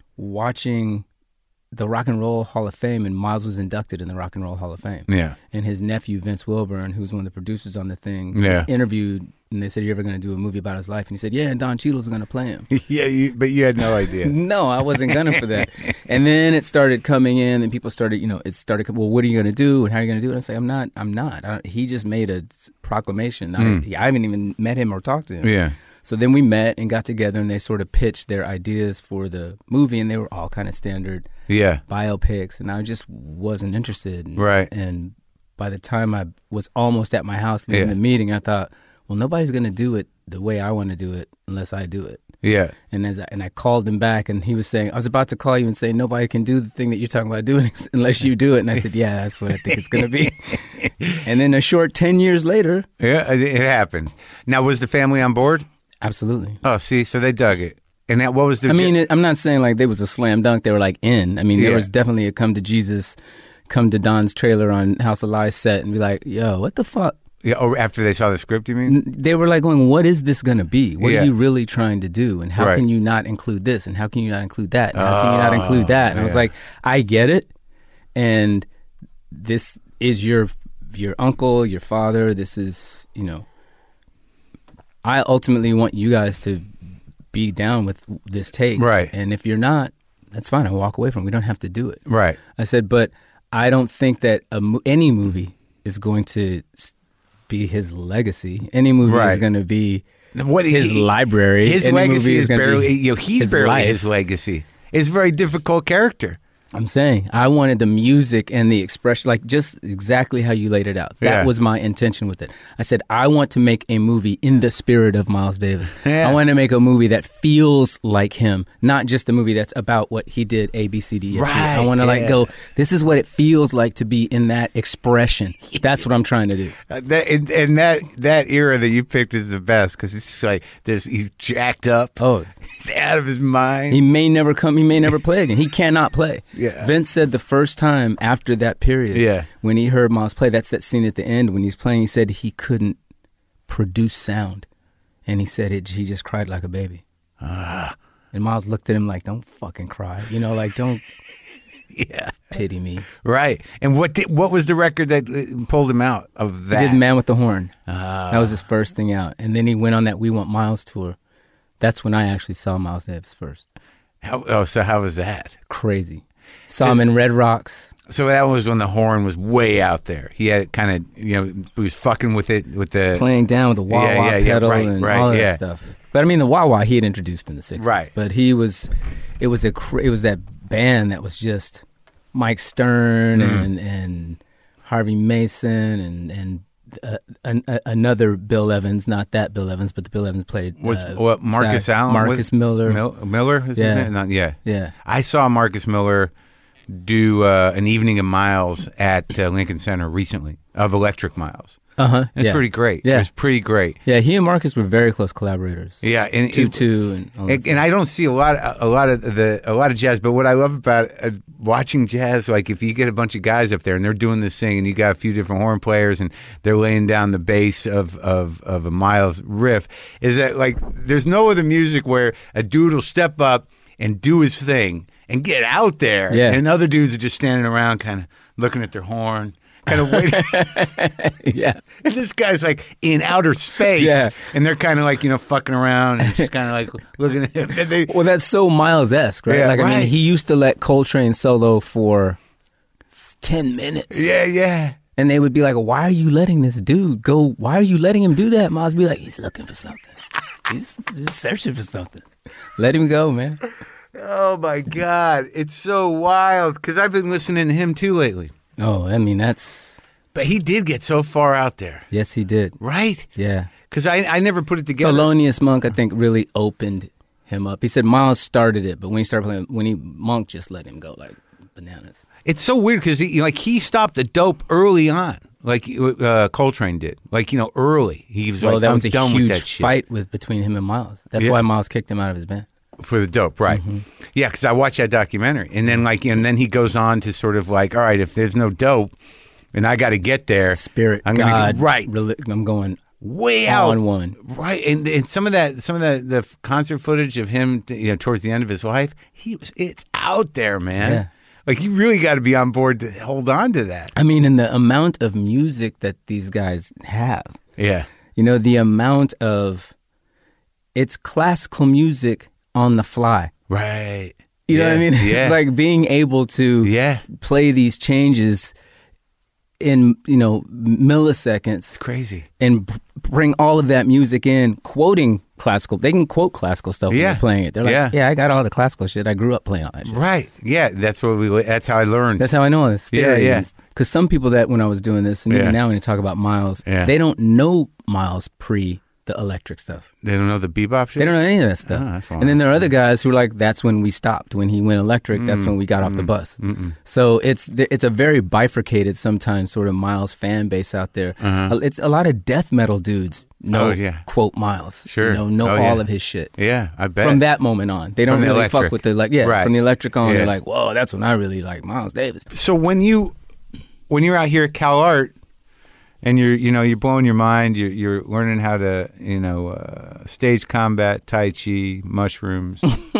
watching the Rock and Roll Hall of Fame, and Miles was inducted in the Rock and Roll Hall of Fame. Yeah. And his nephew Vince Wilburn, who's one of the producers on the thing, Yeah. was interviewed, and they said, "Are you ever going to do a movie about his life?" And he said, "Yeah, and Don Cheadle's going to play him." Yeah, you, but you had no idea. No, I wasn't gunning for that. And then it started coming in, and people started, you know, it started. Well, what are you going to do, and how are you going to do it? I say, I'm not. I'm not. I don't, he just made a s- proclamation. I, I haven't even met him or talked to him. Yeah. So then we met and got together, and they sort of pitched their ideas for the movie, and they were all kind of standard Yeah. biopics, and I just wasn't interested. And, Right. And by the time I was almost at my house leaving Yeah. the meeting, I thought, well, nobody's going to do it the way I want to do it unless I do it. Yeah. And as I, and I called him back, and he was saying, I was about to call you and say, nobody can do the thing that you're talking about doing unless you do it. And I said, yeah, that's what I think it's going to be. And then a short ten years later. Yeah, it, it happened. Now, was the family on board? Absolutely. Oh, see, so they dug it. And that, what was the... I mean, it, I'm not saying like there was a slam dunk. They were like in. I mean, there Yeah. was definitely a come to Jesus, come to Don's trailer on House of Lies set and be like, yo, what the fuck? Yeah, oh, after they saw the script, you mean? They were like going, what is this going to be? What Yeah. are you really trying to do? And how Right. can you not include this? And how can you not include that? And how can you not include that? And I was yeah. like, I get it. And this is your your uncle, your father. This is, you know, I ultimately want you guys to be down with this take. Right. And if you're not, that's fine. I'll walk away from it. We don't have to do it. Right. I said, but I don't think that a, mo- any movie is going to s- be his legacy. Any movie Right. is going to be What his he- library. His Any movie legacy is gonna be barely... You know, he's his barely life. his legacy. It's a very difficult character. I'm saying I wanted the music and the expression, like just exactly how you laid it out. That Yeah. was my intention with it. I said, I want to make a movie in the spirit of Miles Davis. Yeah. I want to make a movie that feels like him, not just a movie that's about what he did, A, B, C, D, E, F, G. Right, I want to yeah. like go, this is what it feels like to be in that expression. That's what I'm trying to do. Uh, that, and, and that that era that you picked is the best because it's like this. He's jacked up. Oh, He's out of his mind. he may never come, he may never play again. He cannot play. Yeah. Vince said the first time after that period, Yeah. when he heard Miles play, that's that scene at the end when he's playing, he said he couldn't produce sound. And he said it, he just cried like a baby. Ah. And Miles looked at him like, don't fucking cry. You know, like, don't Yeah. pity me. Right. And what did, what was the record that uh, pulled him out of that? He did Man with the Horn. Ah. That was his first thing out. And then he went on that We Want Miles tour. That's when I actually saw Miles Davis first. How, oh, so how was that? Crazy. Saw him in Red Rocks. So that was when the horn was way out there. He had kind of, you know, he was fucking with it with the Playing down with the wah-wah Yeah, yeah, yeah, pedal right, and right, all that yeah. stuff. But I mean, the wah-wah he had introduced in the sixties. Right. But he was, it was a, cr- it was that band that was just Mike Stern Mm. and and Harvey Mason and and uh, an, a, another Bill Evans, not that Bill Evans, but the Bill Evans played was uh, what Marcus sax. Allen, Marcus was, Miller. Mil- Miller, is his Yeah. name? Not, yeah, Yeah. I saw Marcus Miller do uh, an evening of Miles at uh, Lincoln Center recently of Electric Miles. Uh huh. It's yeah. pretty great. Yeah. It was pretty great. Yeah, he and Marcus were very close collaborators. Yeah, and Two it- two and all that And, stuff. and I don't see a lot, a lot of the, a lot of jazz. But what I love about uh, watching jazz, like if you get a bunch of guys up there and they're doing this thing, and you got a few different horn players, and they're laying down the bass of of of a Miles riff, is that like there's no other music where a dude will step up and do his thing and get out there, Yeah. and other dudes are just standing around, kind of looking at their horn. Kind of waiting. yeah. And this guy's like in outer space. Yeah. And they're kind of like, you know, fucking around and just kind of like looking at him. And they, Well, that's so Miles-esque, right? Yeah, like, I right. mean, he used to let Coltrane solo for ten minutes. yeah, yeah. And they would be like, why are you letting this dude go? Why are you letting him do that? Miles would be like, he's looking for something. He's just searching for something. Let him go, man. Oh, my God. It's so wild because I've been listening to him too lately. Oh, I mean, that's... But he did get so far out there, Yes, he did. right? Yeah. Because I, I never put it together. Thelonious Monk, I think, really opened him up. He said Miles started it, but when he started playing, when he Monk just let him go like bananas. It's so weird because he, like, he stopped the dope early on, like uh, Coltrane did. Like, you know, early. He was Well, like, that I'm was a done with huge that shit. fight with between him and Miles. That's Yeah. why Miles kicked him out of his band. For the dope, right? Mm-hmm. Yeah, because I watched that documentary, and then like, and then he goes on to sort of like, all right, if there's no dope, and I got to get there, Spirit, I'm gonna God, get, right, reli- I'm going way all out, in one. right, and, and some of that, some of the the concert footage of him, you know, towards the end of his life, he was, it's out there, man. Yeah. Like you really got to be on board to hold on to that. I mean, and the amount of music that these guys have, Yeah, you know, the amount of, it's classical music on the fly. right. You know what I Yeah, mean? Yeah, It's like being able to yeah, play these changes in, you know, milliseconds it's crazy. and b- bring all of that music in, quoting classical. They can quote classical stuff when Yeah. they're playing it. They're like, Yeah. yeah. I got all the classical shit. I grew up playing all that shit. Right. Yeah, that's what we. That's how I learned. That's how I know this. Yeah, yeah. Because some people that when I was doing this, and Yeah. even now when you talk about Miles, Yeah. they don't know Miles pre the electric stuff. They don't know the bebop shit? They don't know any of that stuff. Oh, that's and then there are other guys who are like, that's when we stopped. When he went electric, mm, that's when we got mm, off the bus. Mm-mm. So it's it's a very bifurcated, sometimes sort of Miles fan base out there. Uh-huh. It's a lot of death metal dudes know, oh, yeah. quote, Miles. Sure. You know, know oh, all yeah. of his shit. Yeah, I bet. From that moment on. They don't from the really electric. fuck with the, like, yeah, right. from the electric on, yeah. they're like, whoa, that's when I really like Miles Davis. So when you, when you're out here at Cal Art, and you're, you know, you're blowing your mind. You're, you're learning how to, you know, uh, stage combat, Tai Chi, mushrooms.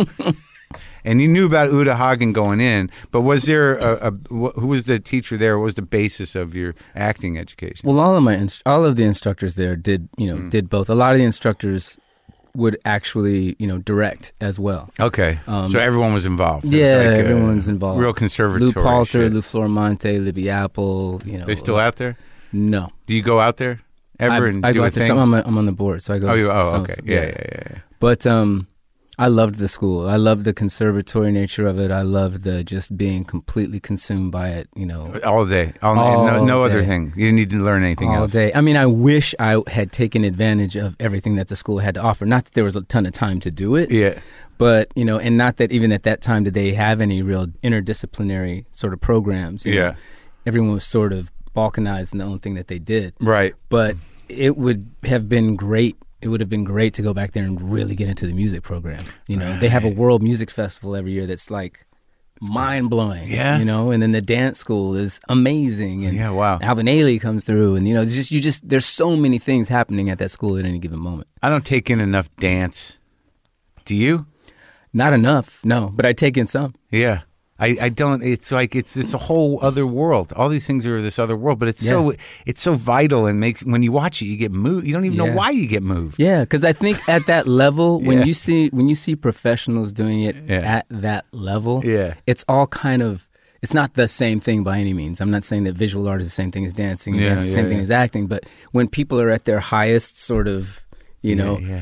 And you knew about Uta Hagen going in, but was there a, a who was the teacher there? What was the basis of your acting education? Well, all of my inst- all of the instructors there did, you know, mm. did both. A lot of the instructors would actually, you know, direct as well. Okay, um, so everyone was involved. Yeah, was like everyone's involved. Real conservatory. Lou Palter, shit. Lou Floramonte, Libby Apple. You know, they still out there? No. Do you go out there ever I, and I do go a out there. thing? Some, I'm, a, I'm on the board, so I go. Oh, you, oh some, okay. Some, yeah, yeah. yeah, yeah, yeah. But um, I loved the school. I loved the conservatory nature of it. I loved the just being completely consumed by it. You know, all day, all, all no, no day. other thing. You didn't need to learn anything all else. day. I mean, I wish I had taken advantage of everything that the school had to offer. Not that there was a ton of time to do it. Yeah. But, you know, and not that even at that time did they have any real interdisciplinary sort of programs. You yeah. know? Everyone was sort of balkanized in the only thing that they did. Right. But it would have been great. It would have been great to go back there and really get into the music program. You know, right. They have a World Music Festival every year that's like mind blowing. Yeah. You know, and then the dance school is amazing. And yeah, wow. Alvin Ailey comes through, and you know, it's just you just there's so many things happening at that school at any given moment. I don't take in enough dance. Do you? Not enough, no, but I take in some. Yeah. I, I don't, it's like, it's it's a whole other world. All these things are this other world, but it's yeah. so it's so vital and makes, when you watch it, you get moved. You don't even yeah. know why you get moved. Yeah, because I think at that level, when yeah. you see when you see professionals doing it yeah. at that level, yeah. it's all kind of, it's not the same thing by any means. I'm not saying that visual art is the same thing as dancing, and yeah, dance is the yeah, same yeah. thing as acting, but when people are at their highest sort of, you yeah, know, yeah.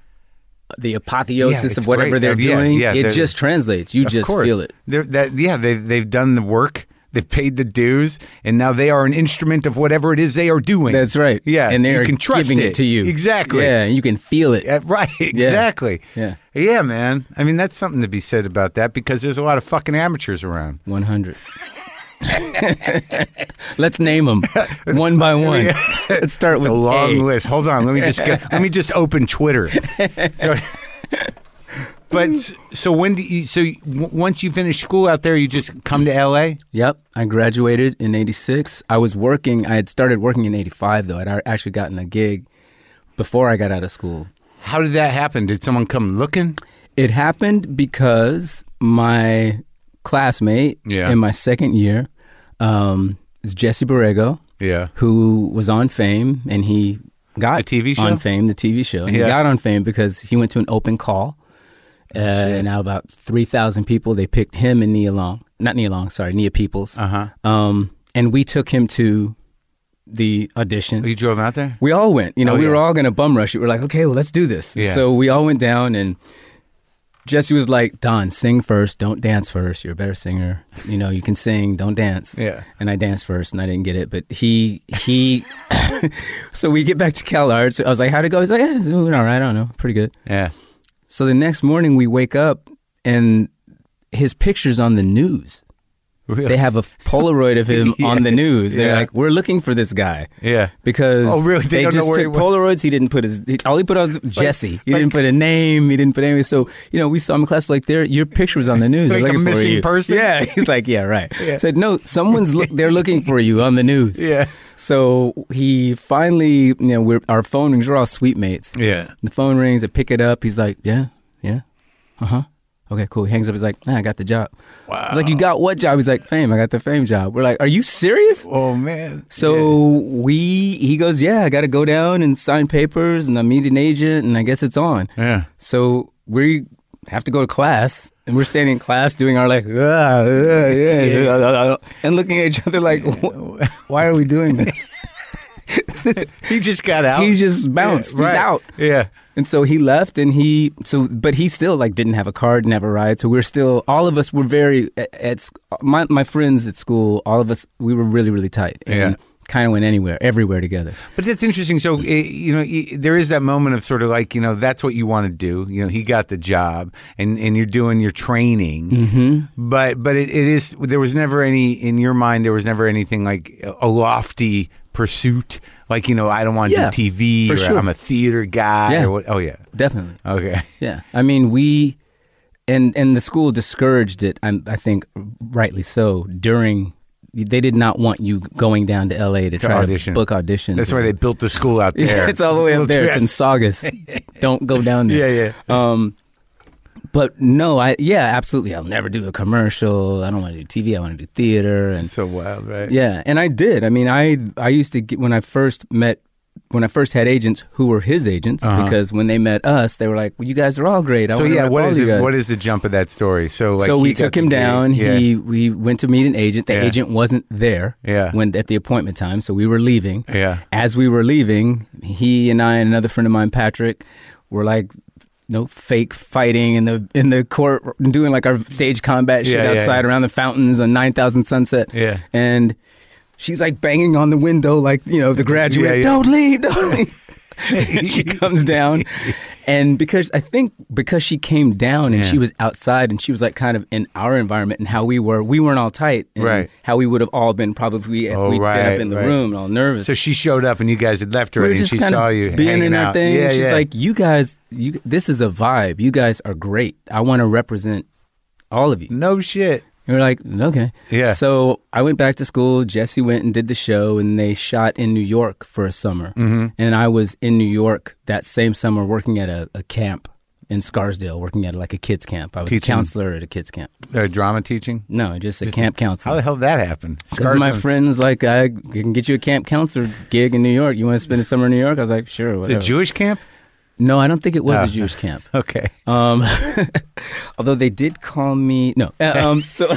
the apotheosis yeah, of whatever great. they're yeah, doing, yeah, it just translates. You of just course. feel it. They're, that, yeah, they've, they've done the work. They've paid the dues, and now they are an instrument of whatever it is they are doing. That's right. Yeah, and they're you can trust giving it. it to you. Exactly. Yeah, and you can feel it. Yeah, right, exactly. Yeah. Yeah, man. I mean, that's something to be said about that because there's a lot of fucking amateurs around. one hundred Let's name them one by one. Let's start it's with a long A. list. Hold on, let me just get, let me just open Twitter. So, but so when do you? So w- once you finish school out there, you just come to L A? Yep, I graduated in eighty-six. I was working. I had started working in eighty-five, though. I'd actually gotten a gig before I got out of school. How did that happen? Did someone come looking? It happened because my classmate yeah. in my second year um, is Jesse Borrego, yeah, who was on Fame, and he got the T V show? on Fame, the T V show. And yeah. he got on Fame because he went to an open call. Uh, and out of about three thousand people, they picked him and Nia Long. Not Nia Long, sorry, Nia Peoples. Uh-huh. Um, and we took him to the audition. Oh, you drove him out there? We all went. You know, oh, we yeah. were all going to bum rush it. We were like, okay, well, let's do this. Yeah. So we all went down, and Jesse was like, Don, sing first, don't dance first. You're a better singer. You know, you can sing, don't dance. Yeah. And I danced first, and I didn't get it. But he, he, so we get back to Cal Arts. I was like, how'd it go? He's like, yeah, it's doing all right. I don't know. Pretty good. Yeah. So the next morning we wake up, and his picture's on the news. Really? They have a Polaroid of him yeah. on the news. They're yeah. like, we're looking for this guy. Yeah. Because oh, really? they They, don't just know where took he Polaroids. He didn't put his, he, all he put was Jesse. He like, didn't put a name. He didn't put anything. So, you know, we saw him in class like, there, your picture was on the news. Like They're a looking for missing you. person? Yeah. He's like, yeah, right. Yeah. Said, no, someone's, look, they're looking for you on the news. Yeah. So he finally, you know, we're, our phone rings. We're all suite mates. Yeah. The phone rings. I pick it up. He's like, yeah, yeah, uh-huh. Okay, cool. He hangs up. He's like, ah, I got the job. Wow. I was like, you got what job? He's like, Fame. I got the Fame job. We're like, are you serious? Oh, man. So yeah. we, he goes, yeah, I got to go down and sign papers, and I meet an agent, and I guess it's on. Yeah. So we have to go to class, and we're standing in class doing our like, ah, ah, yeah, yeah, and looking at each other like, why are we doing this? He just got out. He just bounced. Yeah, right. He's out. Yeah. And so he left, and he so, but he still like didn't have a car, didn't have a ride. So we're still, all of us were very at, at my my friends at school. All of us, we were really really tight. And yeah. kind of went anywhere, everywhere together. But that's interesting. So, eh, you know, eh, there is that moment of sort of like, you know, that's what you want to do. You know, he got the job and, and you're doing your training. Mm-hmm. But but it, it is, there was never any, in your mind, there was never anything like a lofty pursuit. Like, you know, I don't want to Yeah, do T V for or sure. I'm a theater guy. Yeah. Or what. Oh, yeah. Definitely. Okay. Yeah. I mean, we, and, and the school discouraged it, I, I think rightly so, during, they did not want you going down to L A to, To try audition. to book auditions. That's why they built the school out there. It's all the way up there. It's in Saugus. Don't go down there. Yeah, yeah. Um, but no, I yeah, absolutely. I'll never do a commercial. I don't want to do T V. I want to do theater. And So wild, right? yeah, and I did. I mean, I I used to get, when I first met, when I first had agents who were his agents, Uh-huh. because when they met us, they were like, "Well, you guys are all great." I So wanna yeah, rep what all is you it, guys." what is the jump of that story? So like so he we got took the him gig. down. Yeah. He we went to meet an agent. The Yeah. agent wasn't there. Yeah. When at the appointment time, so we were leaving. Yeah. As we were leaving, he and I and another friend of mine, Patrick, were like, no fake fighting in the in the court, doing like our stage combat shit Yeah, yeah, outside yeah. around the fountains on nine thousand Sunset. Yeah. And she's like banging on the window, like, you know, the graduate, Yeah, yeah. don't leave, don't leave. She comes down, and because I think because she came down and Yeah. she was outside and she was like kind of in our environment and how we were, we weren't all tight, and Right. how we would have all been probably if Oh, we'd been right, up in the right. room and all nervous. So she showed up and you guys had left her we were and just she kind saw of you being hanging in our out. thing. Yeah, She's yeah. like, you guys, you this is a vibe. You guys are great. I want to represent all of you. No shit. And we're like, okay. Yeah. So I went back to school. Jesse went and did the show, and they shot in New York for a summer. Mm-hmm. And I was in New York that same summer working at a, a camp in Scarsdale, working at like a kids camp. I was Teaching. a counselor at a kids camp. Uh, drama teaching? No, just a camp How counselor. the hell did that happen? Because my Scarsdale- friend was like, I can get you a camp counselor gig in New York. You want to spend a summer in New York? I was like, sure, The whatever. Jewish camp? No, I don't think it was Oh. a Jewish camp. Okay. Um, although they did call me no. Uh, um, so,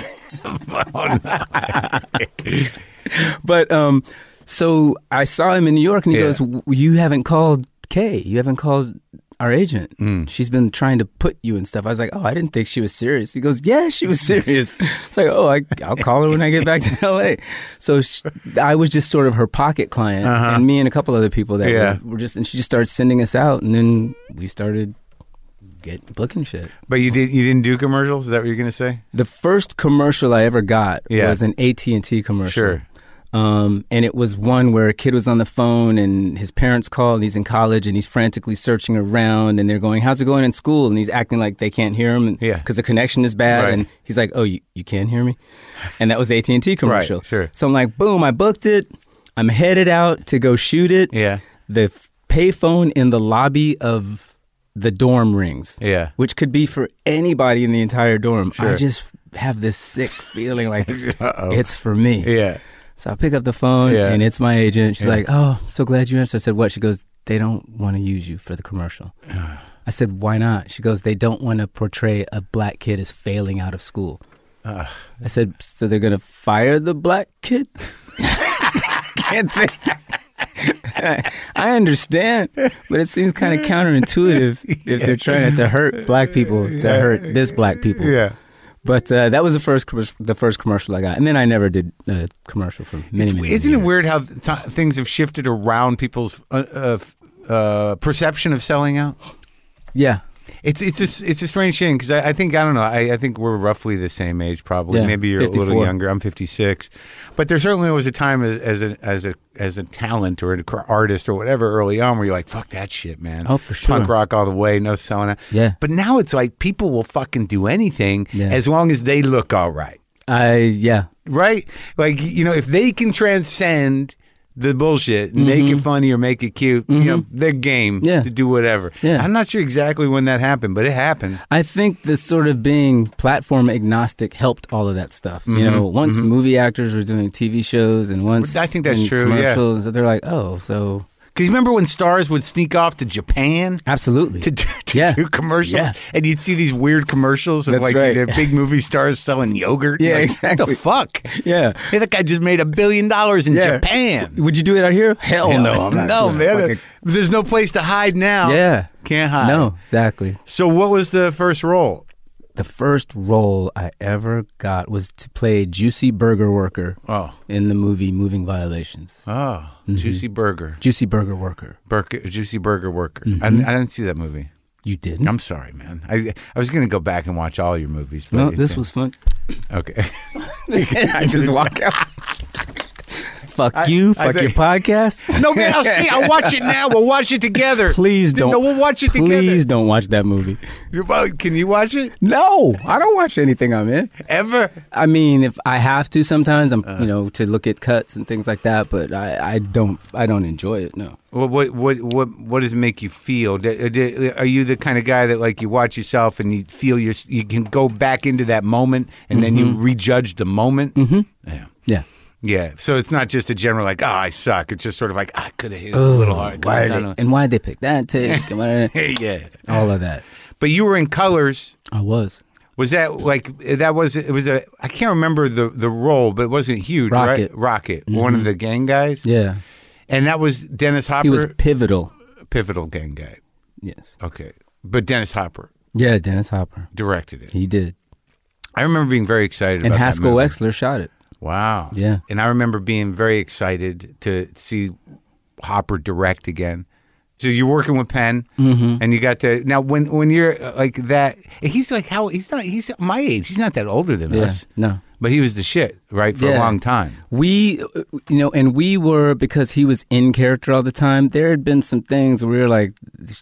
but um, so I saw him in New York, and he Yeah. goes, "W- "You haven't called Kay. You haven't called our agent. Mm. She's been trying to put you and stuff." I was like, "Oh, I didn't think she was serious." He goes, "Yeah, she was serious." It's like, "Oh, I, I'll call her when I get back to L A" So she, I was just sort of her pocket client, Uh-huh. and me and a couple other people that Yeah. were, were just, and she just started sending us out, and then we started get booking shit. But you did you didn't do commercials? Is that what you're gonna say? The first commercial I ever got Yeah. was an A T and T commercial. Sure. Um, and it was one where a kid was on the phone and his parents called, and he's in college and he's frantically searching around, and they're going, "How's it going in school?" And he's acting like they can't hear him, and, Yeah. because the connection is bad. Right. And he's like, "Oh, you, you can't hear me?" And that was A T and T commercial. Right, sure. So I'm like, boom, I booked it. I'm headed out to go shoot it. Yeah. The f- payphone in the lobby of the dorm rings. Yeah. Which could be for anybody in the entire dorm. Sure. I just have this sick feeling like Uh-oh. it's for me. Yeah. So I pick up the phone, Yeah. and it's my agent. She's Yeah. like, "Oh, so glad you answered." I said, "What?" She goes, "They don't want to use you for the commercial." I said, "Why not?" She goes, "They don't want to portray a black kid as failing out of school." Uh, I said, "So they're going to fire the black kid?" Can't they? I understand, but it seems kind of counterintuitive if they're trying to hurt black people to hurt this black people. yeah. But uh, that was the first commer- the first commercial I got, and then I never did a commercial for many, many Isn't years. it weird how th- things have shifted around people's uh, uh, uh, perception of selling out? Yeah, It's it's a, it's a strange thing because I, I think I don't know I, I think we're roughly the same age probably Yeah, maybe you're a little fifty-four. younger. I'm fifty-six, but there certainly was a time as, as a as a as a talent or an artist or whatever early on where you're like, fuck that shit, man. Oh, for sure. Punk rock all the way, no selling out. Yeah. But now it's like people will fucking do anything Yeah. as long as they look all right, I yeah. right? Like you know if they can transcend the bullshit, and make it funny or make it cute, you know, they're game Yeah. to do whatever. Yeah. I'm not sure exactly when that happened, but it happened. I think the sort of being platform agnostic helped all of that stuff. You know, once movie actors were doing T V shows, and once I think that's in true, yeah. commercials, they're like, oh, so Because you remember when stars would sneak off to Japan absolutely. to do, to Yeah. do commercials, Yeah. and you'd see these weird commercials of That's like right. the big movie stars selling yogurt. Yeah, Like, exactly. What the fuck? Yeah. Hey, that guy just made a billion dollars in Yeah. Japan. Would you do it out here? Hell no, I'm not. no, doing man. a fucking- There's no place to hide now. Yeah. Can't hide. No, exactly. So what was the first role? the first role I ever got was to play Juicy Burger Worker Oh. in the movie Moving Violations. Oh, Mm-hmm. Juicy Burger. Juicy Burger Worker. Burger. Juicy Burger Worker. Mm-hmm. I, I didn't see that movie. You didn't? I'm sorry, man. I I was going to go back and watch all your movies. But No, it- this was fun. Okay. I just walk out. Fuck I- you. I Fuck your think- podcast. No, man, I'll see. I'll watch it now. We'll watch it together. Please don't. No, we'll watch it Please don't watch that movie. together. Can you watch it? No, I don't watch anything I'm in. Ever? I mean, if I have to, sometimes I'm, Uh. you know, to look at cuts and things like that. But I, I don't, I don't enjoy it. No. What what what what what does it make you feel? D- d- Are you the kind of guy that like you watch yourself and you feel you you can go back into that moment and then you rejudge the moment? Mm-hmm. Yeah, Yeah. yeah. So it's not just a general like, oh, I suck. It's just sort of like I could have hit it a little hard. Why Could've did done they, and why did they pick that take? And why, a- yeah. all of that. But you were in Colors. I was. Was that like that was it was a I can't remember the the role, but it wasn't huge, Rocket. right? Rocket, one of the gang guys. Yeah. And that was Dennis Hopper, He was pivotal. pivotal gang guy. Yes. Okay, but Dennis Hopper Yeah, Dennis Hopper. directed it. He did. I remember being very excited. And about Haskell that movie. Wexler shot it. Wow. Yeah. And I remember being very excited to see Hopper direct again. So you're working with Penn, Mm-hmm. and you got to now when when you're uh, like that. He's like how he's not he's my age. He's not that older than Yeah. us, No. but he was the shit right for a Yeah. long time. We, uh, you know, and we were, because he was in character all the time, there had been some things where we were like,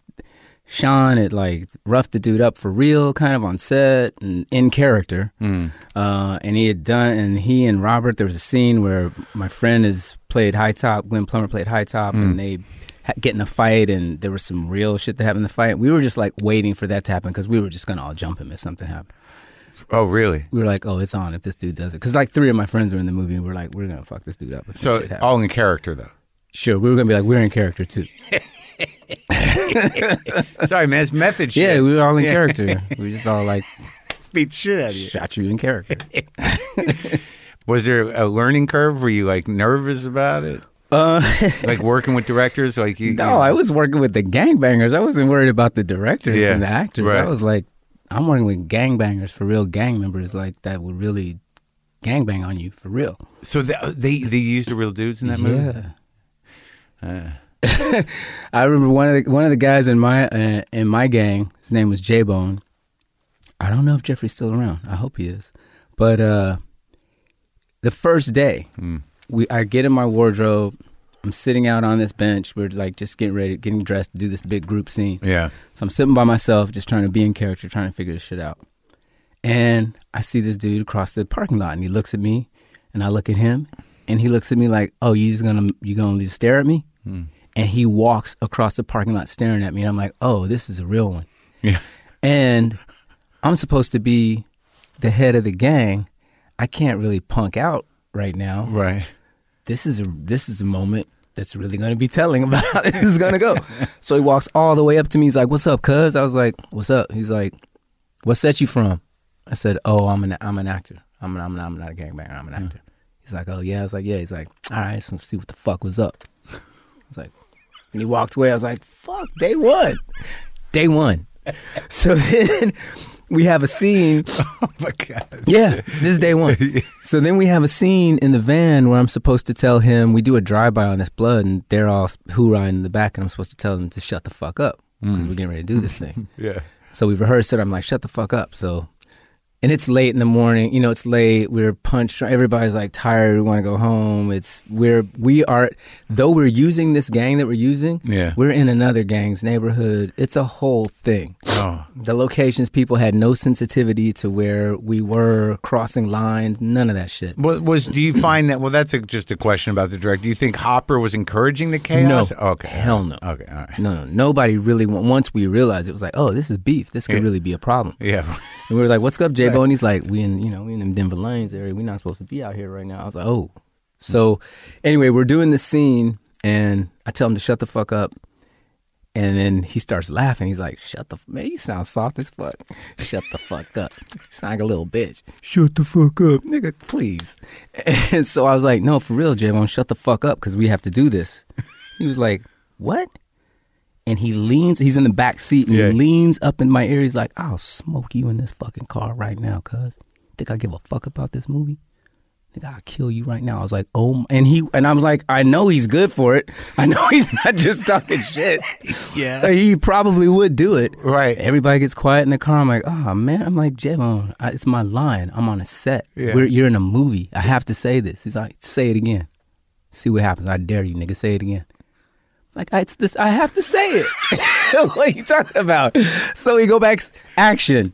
Sean had like roughed the dude up for real, kind of on set and in character. Mm. Uh, and he had done, and he and Robert, there was a scene where my friend is played High Top, Glenn Plummer played High Top, Mm. and they ha- get in a fight, and there was some real shit that happened in the fight. We were just like waiting for that to happen because we were just going to all jump him if something happened. Oh, really? We were like, oh, it's on if this dude does it. Because like three of my friends were in the movie, and we're like, we're going to fuck this dude up if So this shit happens. all in character though. Sure, we were going to be like, we're in character too. Sorry, man, it's method shit. Yeah, we were all in Yeah. character. We were just all like, Beat the shit out of you. shot you in character. Was there a learning curve? Were you like nervous about it? Uh, Like working with directors? Like you? no, I was working with the gangbangers. I wasn't worried about the directors Yeah, and the actors. right. I was like, I'm working with gangbangers for real, gang members like that would really gangbang on you for real. So they they, they used the real dudes in that movie. Yeah. I remember one of the one of the guys in my uh, in my gang. His name was J Bone. I don't know if Jeffrey's still around. I hope he is. But uh, the first day, Mm. we I get in my wardrobe. I'm sitting out on this bench. We're like just getting ready, getting dressed to do this big group scene. Yeah. So I'm sitting by myself, just trying to be in character, trying to figure this shit out. And I see this dude across the parking lot, and he looks at me, and I look at him, and he looks at me like, "Oh, you just gonna you gonna just stare at me?" Mm. And he walks across the parking lot staring at me, and I'm like, "Oh, this is a real one." Yeah. And I'm supposed to be the head of the gang. I can't really punk out right now. Right. This is a this is a moment that's really going to be telling about how this is going to go. So he walks all the way up to me. He's like, "What's up, cuz?" I was like, "What's up?" He's like, "What set you from?" I said, "Oh, I'm an I'm an actor. I'm an, I'm, an, I'm not a gangbanger. I'm an actor." He's like, "Oh yeah." I was like, "Yeah." He's like, "All right, so let's see what the fuck was up." I was like, and he walked away. I was like, "Fuck, day one, day one." So then we have a scene. Oh my god. Yeah, this is day one. So then we have a scene in the van where I'm supposed to tell him, we do a drive-by on this blood, and they're all hoorahing in the back, and I'm supposed to tell them to shut the fuck up because we're getting ready to do this thing. Yeah. So we rehearsed it. I'm like, shut the fuck up. So, and it's late in the morning. You know, it's late. We're punched. Everybody's like tired. We want to go home. It's we're we are though we're using this gang that we're using. Yeah. We're in another gang's neighborhood. It's a whole thing. Oh. The locations, people had no sensitivity to where we were crossing lines. None of that shit. What was? Do you find that? Well, that's a, just a question about the director. Do you think Hopper was encouraging the chaos? No. Okay. Hell no. Okay. All right. No, no. Nobody really. Once we realized it was like, oh, this is beef. This could Yeah. really be a problem. Yeah. And we were like, "What's up, J Bo?" And he's like, "We in, you know, we in them Denver Lanes area. We're not supposed to be out here right now." I was like, "Oh." So, anyway, we're doing this scene, and I tell him to shut the fuck up, and then he starts laughing. He's like, "Shut the f- man, you sound soft as fuck. Shut the fuck up. You sound like a little bitch. Shut the fuck up, nigga, please." And so I was like, "No, for real, J Bo, shut the fuck up, because we have to do this." He was like, "What?" and he leans, he's in the back seat, and Yeah. he leans up in my ear. He's like, I'll smoke you in this fucking car right now, cuz. Think I give a fuck about this movie? Think I'll kill you right now. I was like, oh, my. and he, and I was like, I know he's good for it. I know he's not just talking shit. Yeah. He probably would do it. Right. Everybody gets quiet in the car. I'm like, oh, man. I'm like, J-Bone, I- it's my line. I'm on a set. Yeah. We're, you're in a movie. I have to say this. He's like, say it again. See what happens. I dare you, nigga. Say it again. Like, I, it's this, I have to say it. What are you talking about? So we go back, action.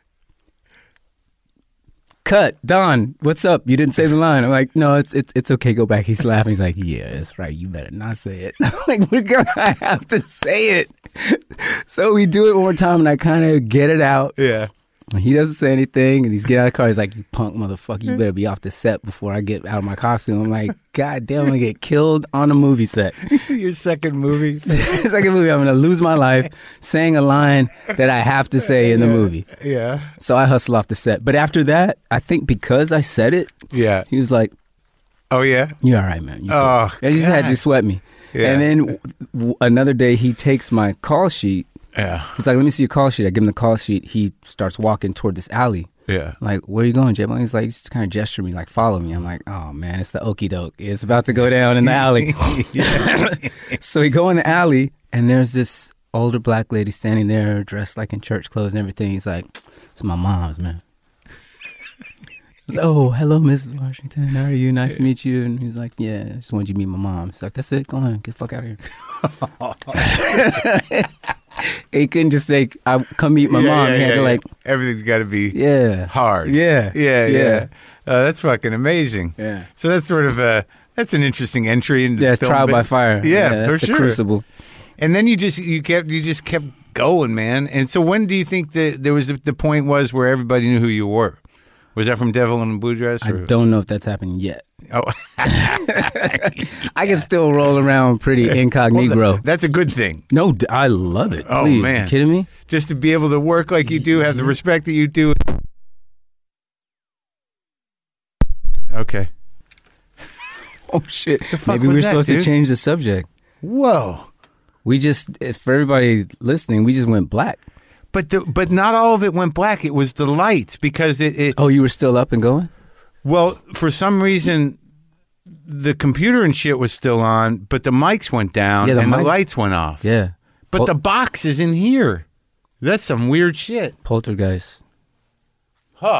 Cut. Don, what's up? You didn't say the line. I'm like, no, it's it's it's okay. Go back. He's laughing. He's like, yeah, that's right. You better not say it. I'm like, we're gonna I have to say it. So we do it one more time, and I kind of get it out. Yeah. And he doesn't say anything, and he's getting out of the car. He's like, you punk motherfucker, you better be off the set before I get out of my costume. I'm like, God damn, I'm gonna get killed on a movie set. Your second movie. Second movie, I'm gonna lose my life saying a line that I have to say in the movie. Yeah. So I hustle off the set. But after that, I think because I said it, Yeah. he was like, Oh, yeah? you're all right, man. You Oh, cool." He just had God. to sweat me. Yeah. And then w- w- another day, he takes my call sheet. Yeah. He's like, let me see your call sheet. I give him the call sheet. He starts walking toward this alley. Yeah. I'm like, where are you going, J-Bone? He's like, he just kind of gesture me, like, follow me. I'm like, oh, man, it's the okie doke. It's about to go down in the alley. So we go in the alley, and there's this older black lady standing there dressed like in church clothes and everything. He's like, it's my mom's, man. I was like, oh, hello, Missus Washington. How are you? Nice to meet you. And he's like, yeah, I just wanted you to meet my mom. He's like, that's it. Go on. Get the fuck out of here. He couldn't just say, I come meet my Yeah, mom. yeah, he had yeah, to yeah. like, Everything's got to be yeah. hard. Yeah. Yeah, yeah. Yeah. Uh, that's fucking amazing. Yeah. So that's sort of a that's an interesting entry into Yeah, it's film, trial but- by fire. Yeah, that's for the sure. Crucible. And then you just you kept you just kept going, man. And so when do you think that there was the, the point was where everybody knew who you were? Was that from Devil in a Blue Dress? I Or? don't know if that's happened yet. Oh, I can still roll around pretty incognito. well, that's a good thing. No, d- I love it. Oh, Please. man. You kidding me? Just to be able to work like you do, have the respect that you do. Okay. Oh, shit. fuck Maybe was we're that, supposed dude? to change the subject. Whoa. We just, for everybody listening, we just went black. But the, but not all of it went black. It was the lights because it, it Oh, you were still up and going? well, for some reason, the computer and shit was still on, but the mics went down Yeah, the and the mics- lights went off. Yeah. But Pol- the box is in here. That's some weird shit. Poltergeist. Huh.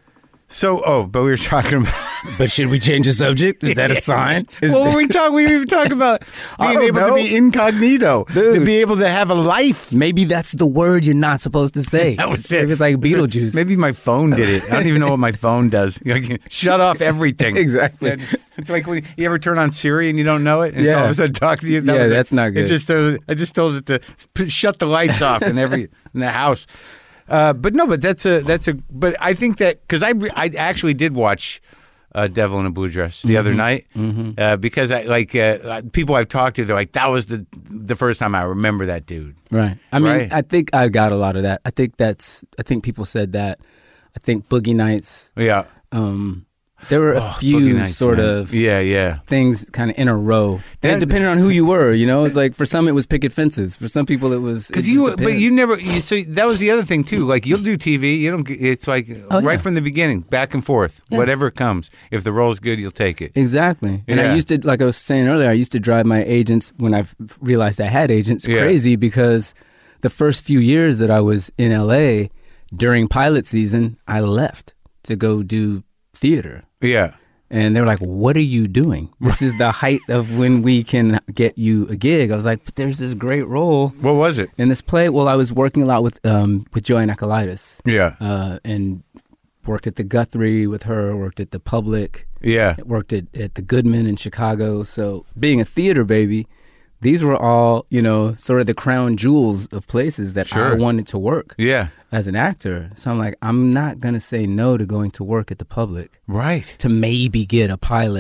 So, oh, but we were talking about. But should we change the subject? Is that a sign? Is What were we talking? We were even talking about I being don't able know. to be incognito, to Dude. be able to have a life. Maybe that's the word you're not supposed to say. That was Maybe it. it's like Beetlejuice. Maybe my phone did it. I don't even know what my phone does. Like, shut off everything. Exactly. It's like when you ever turn on Siri and you don't know it, and it's all of Yeah. a sudden talk to you. Yeah, was it. that's not It good. just told, I just told it to p- shut the lights off in every in the house. Uh, but no, but that's a that's a. But I think that because I re- I actually did watch uh, Devil in a Blue Dress the Mm-hmm. other night uh, because I like uh, people I've talked to. They're like that was the the first time I remember that dude. Right. I mean, Right. I think I got a lot of that. I think that's, I think people said that. I think Boogie Nights, Yeah, um, there were a Oh, Boogie few Nights, sort man. of yeah yeah. things kind of in a row. And That- it depended on who you were, you know? It's like for some it was picket fences. For some people it was, it Because just you, but depends. you never. You, so that was the other thing too. Like you'll do T V, you don't. get- It's like Oh, right yeah. from the beginning, back and forth, Yeah. whatever comes. If the role's good, you'll take it. Exactly. And Yeah. I used to, like I was saying earlier, I used to drive my agents when I realized I had agents Yeah. crazy because the first few years that I was in L A during pilot season, I left to go do theater. Yeah, And they were like, what are you doing? This is the height of when we can get you a gig. I was like, but there's this great role what was it? in this play. Well, I was working a lot with um, with Joanne Akalitis Yeah, uh, and worked at the Guthrie with her, worked at the Public, yeah, worked at, at the Goodman in Chicago. So being a theater baby, these were all, you know, sort of the crown jewels of places that Sure. I wanted to work yeah. as an actor. So I'm like, I'm not going to say no to going to work at the Public Right. to maybe get a pilot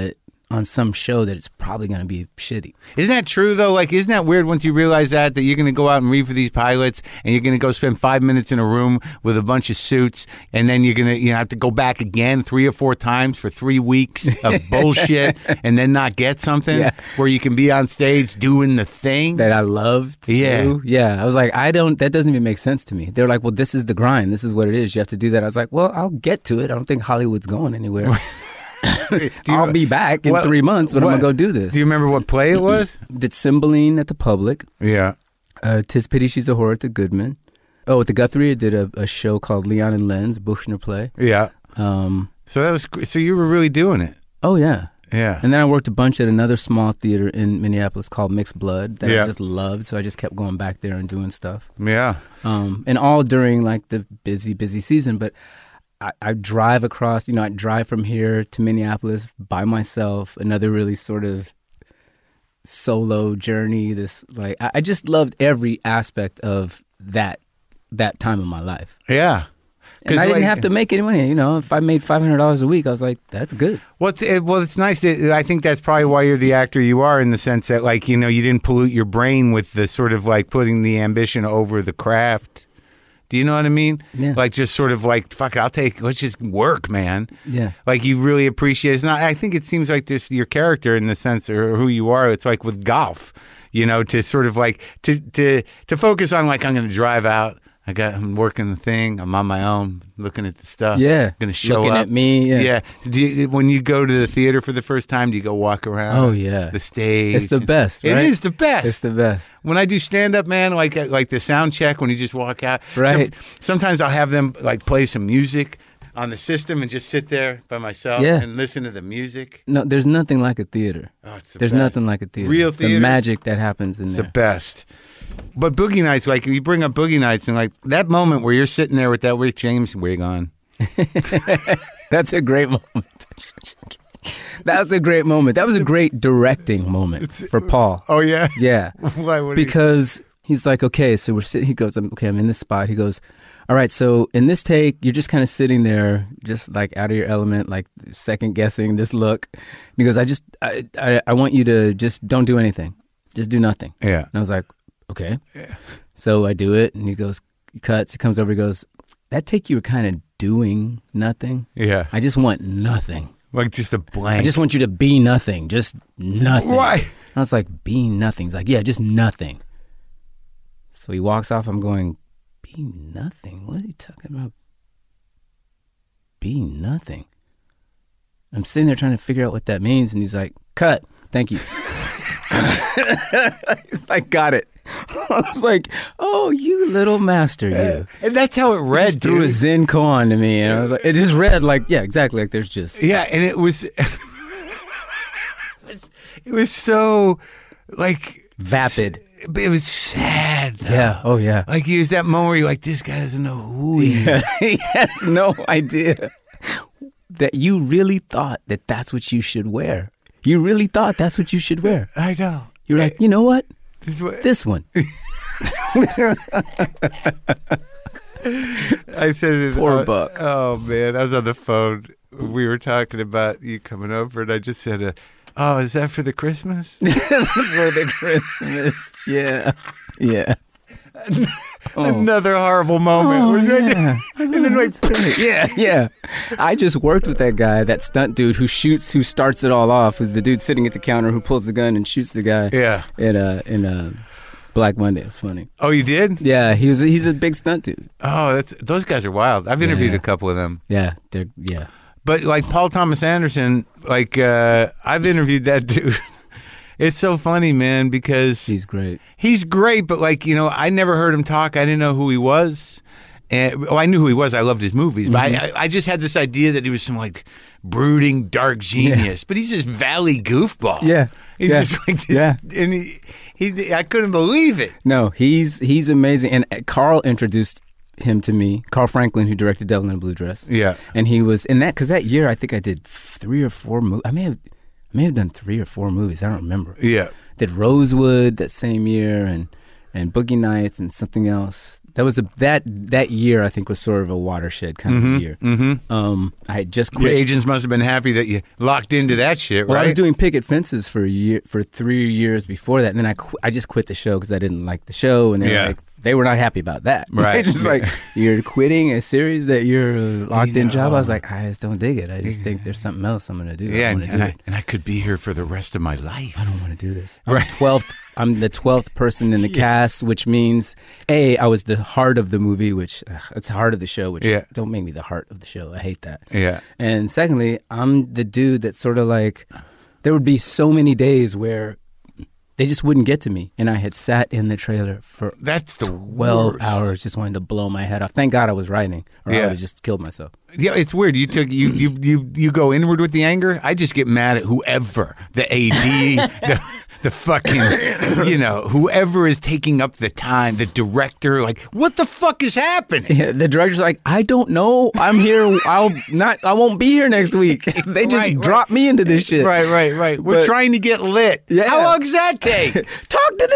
on some show that it's probably going to be shitty. Isn't that true, though? Like, isn't that weird once you realize that, that you're going to go out and read for these pilots and you're going to go spend five minutes in a room with a bunch of suits and then you're going to you know, have to go back again three or four times for three weeks of bullshit and then not get something Yeah. where you can be on stage doing the thing? That I loved to Yeah. do. Yeah. I was like, I don't, that doesn't even make sense to me. They're like, well, this is the grind. This is what it is. You have to do that. I was like, well, I'll get to it. I don't think Hollywood's going anywhere. Do you- I'll be back in what- three months, but what- I'm going to go do this. Do you remember what play it was? Did Cymbeline at the Public. Yeah. Uh, Tis Pity She's a Whore at the Goodman. Oh, at the Guthrie, I did a, a show called Leon and Len's, Buchner play. Yeah. Um, So that was gr- so you were really doing it. oh, yeah. Yeah. And then I worked a bunch at another small theater in Minneapolis called Mixed Blood that Yeah. I just loved. So I just kept going back there and doing stuff. Yeah. Um, and all during like the busy, busy season. But I, I drive across, you know, I drive from here to Minneapolis by myself, another really sort of solo journey. This like, I, I just loved every aspect of that, that time of my life. Yeah. And I didn't have to make any money. You know, if I made five hundred dollars a week, I was like, that's good. Well, it's, it, well, it's nice that I think that's probably why you're the actor you are, in the sense that, like, you know, you didn't pollute your brain with the sort of like putting the ambition over the craft. Do you know what I mean? Yeah. Like, just sort of like, fuck, I'll take, let's just work, man. Yeah. Like, you really appreciate it's not. I think it seems like this your character in the sense, or who you are. It's like with golf, you know, to sort of like to to to focus on like, I'm going to drive out. I got. I'm working the thing. I'm on my own, looking at the stuff. Yeah. Going to show Looking up. at me. Yeah. Yeah. Do you, when you go to the theater for the first time, do you go walk around? Oh, yeah. The stage. It's the best, It right? is the best. It's the best. When I do stand up, man, like like the sound check when you just walk out. Right. some- sometimes I'll have them like play some music on the system and just sit there by myself Yeah. and listen to the music. No, there's nothing like a theater. Oh, it's the There's best. nothing like a theater. Real The theaters. magic that happens in It's there. the best. But Boogie Nights, like you bring up Boogie Nights and like that moment where you're sitting there with that Rick James wig on. That's a great moment. That was a great moment. That was a great directing moment for Paul. Oh yeah. Yeah. Why would he? Because he's like, okay, so we're sitting, he goes, I'm- okay, I'm in this spot. He goes, all right, so in this take, you're just kind of sitting there, just like out of your element, like second guessing this look. And he goes, I just, I, I, I want you to just don't do anything. Just do nothing. Yeah. And I was like, okay. So I do it, and he goes, he cuts, he comes over, he goes, that take you were kind of doing nothing. Yeah. I just want nothing. Like just a blank. I just want you to be nothing, just nothing. Why? I was like, be nothing. He's like, yeah, just nothing. So he walks off. I'm going, be nothing? What is he talking about? Be nothing. I'm sitting there trying to figure out what that means, and he's like, cut. Thank you. He's like, got it. I was like, oh, you little master, you. And that's how it He read, just threw dude. a Zen koan to me, and I was like, it just read like, yeah, exactly, like there's just, Yeah, and it was it was, it was so like vapid. it was sad. though. Yeah, oh yeah. Like it was that moment where you're like, this guy doesn't know who he is. He has no idea that you really thought that that's what you should wear. You really thought that's what you should wear. I know. You're like, you know what? This is what- This one. I said it. Poor uh, Buck. Oh man, I was on the phone. We were talking about you coming over, and I just said, uh, "Oh, is that for the Christmas?" For the Christmas. Yeah. Yeah. Oh. Another horrible moment. Oh, Was that- yeah. and then like, yeah, yeah. I just worked with that guy, that stunt dude who shoots, who starts it all off, who's the dude sitting at the counter who pulls the gun and shoots the guy. yeah. In uh, in uh, Black Monday. It's funny. Oh, you did? Yeah, he was. He's a big stunt dude. Oh, that's those guys are wild. I've interviewed Yeah. a couple of them. Yeah, they're yeah. But like Paul Thomas Anderson, like uh, I've interviewed that dude. It's so funny, man, because He's great. he's great, but like, you know, I never heard him talk. I didn't know who he was. And well, I knew who he was. I loved his movies, but Mm-hmm. I, I, I just had this idea that he was some like brooding dark genius. But he's this valley goofball. Yeah. he's Yeah. just like this. Yeah. And he, he, I couldn't believe it. No, he's he's amazing. And uh, Carl introduced him to me. Carl Franklin, who directed Devil in a Blue Dress. Yeah. And he was in that because that year I think I did three or four movies. I may have I may have done three or four movies. I don't remember. Yeah. Did Rosewood that same year, and and Boogie Nights and something else That was a that that year I think was sort of a watershed kind mm-hmm, of year. Mm-hmm. Um, I had just Your quit. agents must have been happy that you locked into that shit, Well, right? I was doing picket fences for a year, for three years before that, and then I qu- I just quit the show because I didn't like the show, and they Yeah. were like they were not happy about that. Right. Just like you're quitting a series that you're a locked in know. job. I was like, I just don't dig it. I just think there's something else I'm gonna do. yeah, I and, want to and do I, it. and I could be here for the rest of my life. I don't want to do this. I'm Right. twelfth. I'm the twelfth person in the cast, which means A, I was the heart of the movie, which ugh, it's the heart of the show, which Yeah. don't make me the heart of the show. I hate that. Yeah. And secondly, I'm the dude that sort of like, there would be so many days where they just wouldn't get to me. And I had sat in the trailer for That's the twelve worst. hours just wanting to blow my head off. Thank God I was writing, or I Yeah. would have just killed myself. Yeah, it's weird. You took you you you you go inward with the anger. I just get mad at whoever the A D, the the fucking you know whoever is taking up the time, the director. Like, what the fuck is happening? Yeah, the director's like, I don't know. I'm here. I'll not. I won't be here next week. They just Right, right. dropped me into this shit. Right, right, right. We're But- trying to get lit. Yeah. How long does that take? Talk to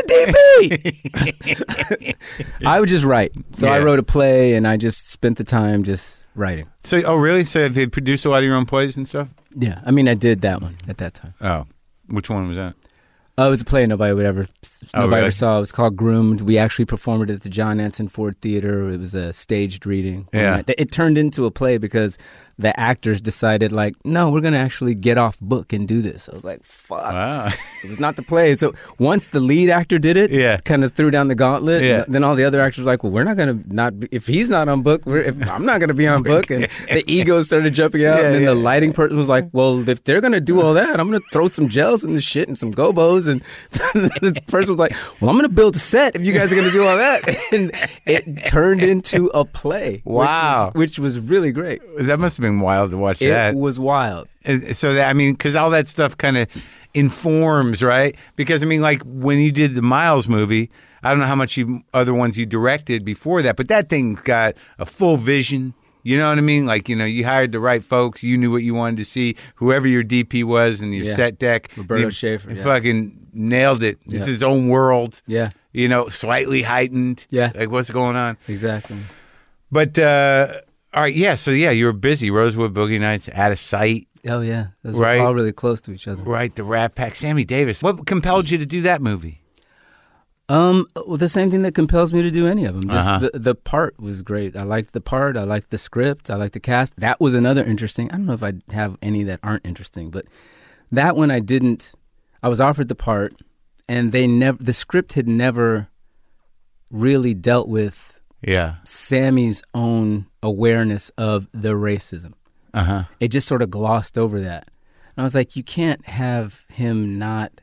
the D P. I would just write. So I Yeah. wrote a play, and I just spent the time just writing. So, oh really? So, have you produced a lot of your own plays and stuff? Yeah, I mean, I did that one at that time. Oh, which one was that? Oh, it was a play nobody would ever Oh, nobody really? ever saw. It was called Groomed. We actually performed it at the John Anson Ford Theater. It was a staged reading. Yeah. It, it turned into a play because the actors decided, like, no, we're going to actually get off book and do this. I was like, fuck. Wow. It was not the play. So once the lead actor did it, Yeah. kind of threw down the gauntlet. Yeah. Then all the other actors were like, well, we're not going to not be, if he's not on book, we're, if I'm not going to be on book. And the egos started jumping out. Yeah, and then yeah. the lighting person was like, well, if they're going to do all that, I'm going to throw some gels in the shit and some gobos. And the person was like, well, I'm going to build a set if you guys are going to do all that. And it turned into a play. Wow. Which was, which was really great. That must have been wild to watch It that. was wild. And so that, I mean, because all that stuff kind of informs, right? Because I mean, like when you did the Miles movie, I don't know how much you other ones you directed before that, but that thing's got a full vision. You know what I mean? Like, you know, you hired the right folks. You knew what you wanted to see. Whoever your D P was and your Yeah. set deck, Roberto you Schaefer, yeah. fucking nailed it. It's Yeah. his own world. Yeah, You know, slightly heightened. Yeah. Like what's going on? exactly. But uh, all right, yeah. So yeah, you were busy. Rosewood Boogie Nights, Out of Sight. Oh, yeah. Those Right. were all really close to each other. Right, the Rat Pack, Sammy Davis. What compelled you to do that movie? Um, well, the same thing that compels me to do any of them. Just Uh-huh. the, the part was great. I liked the part. I liked the script. I liked the cast. That was another interesting. I don't know if I have any that aren't interesting, but that one I didn't. I was offered the part, and they never. The script had never really dealt with Yeah. Sammy's own awareness of the racism. Uh huh. It just sort of glossed over that. And I was like, you can't have him not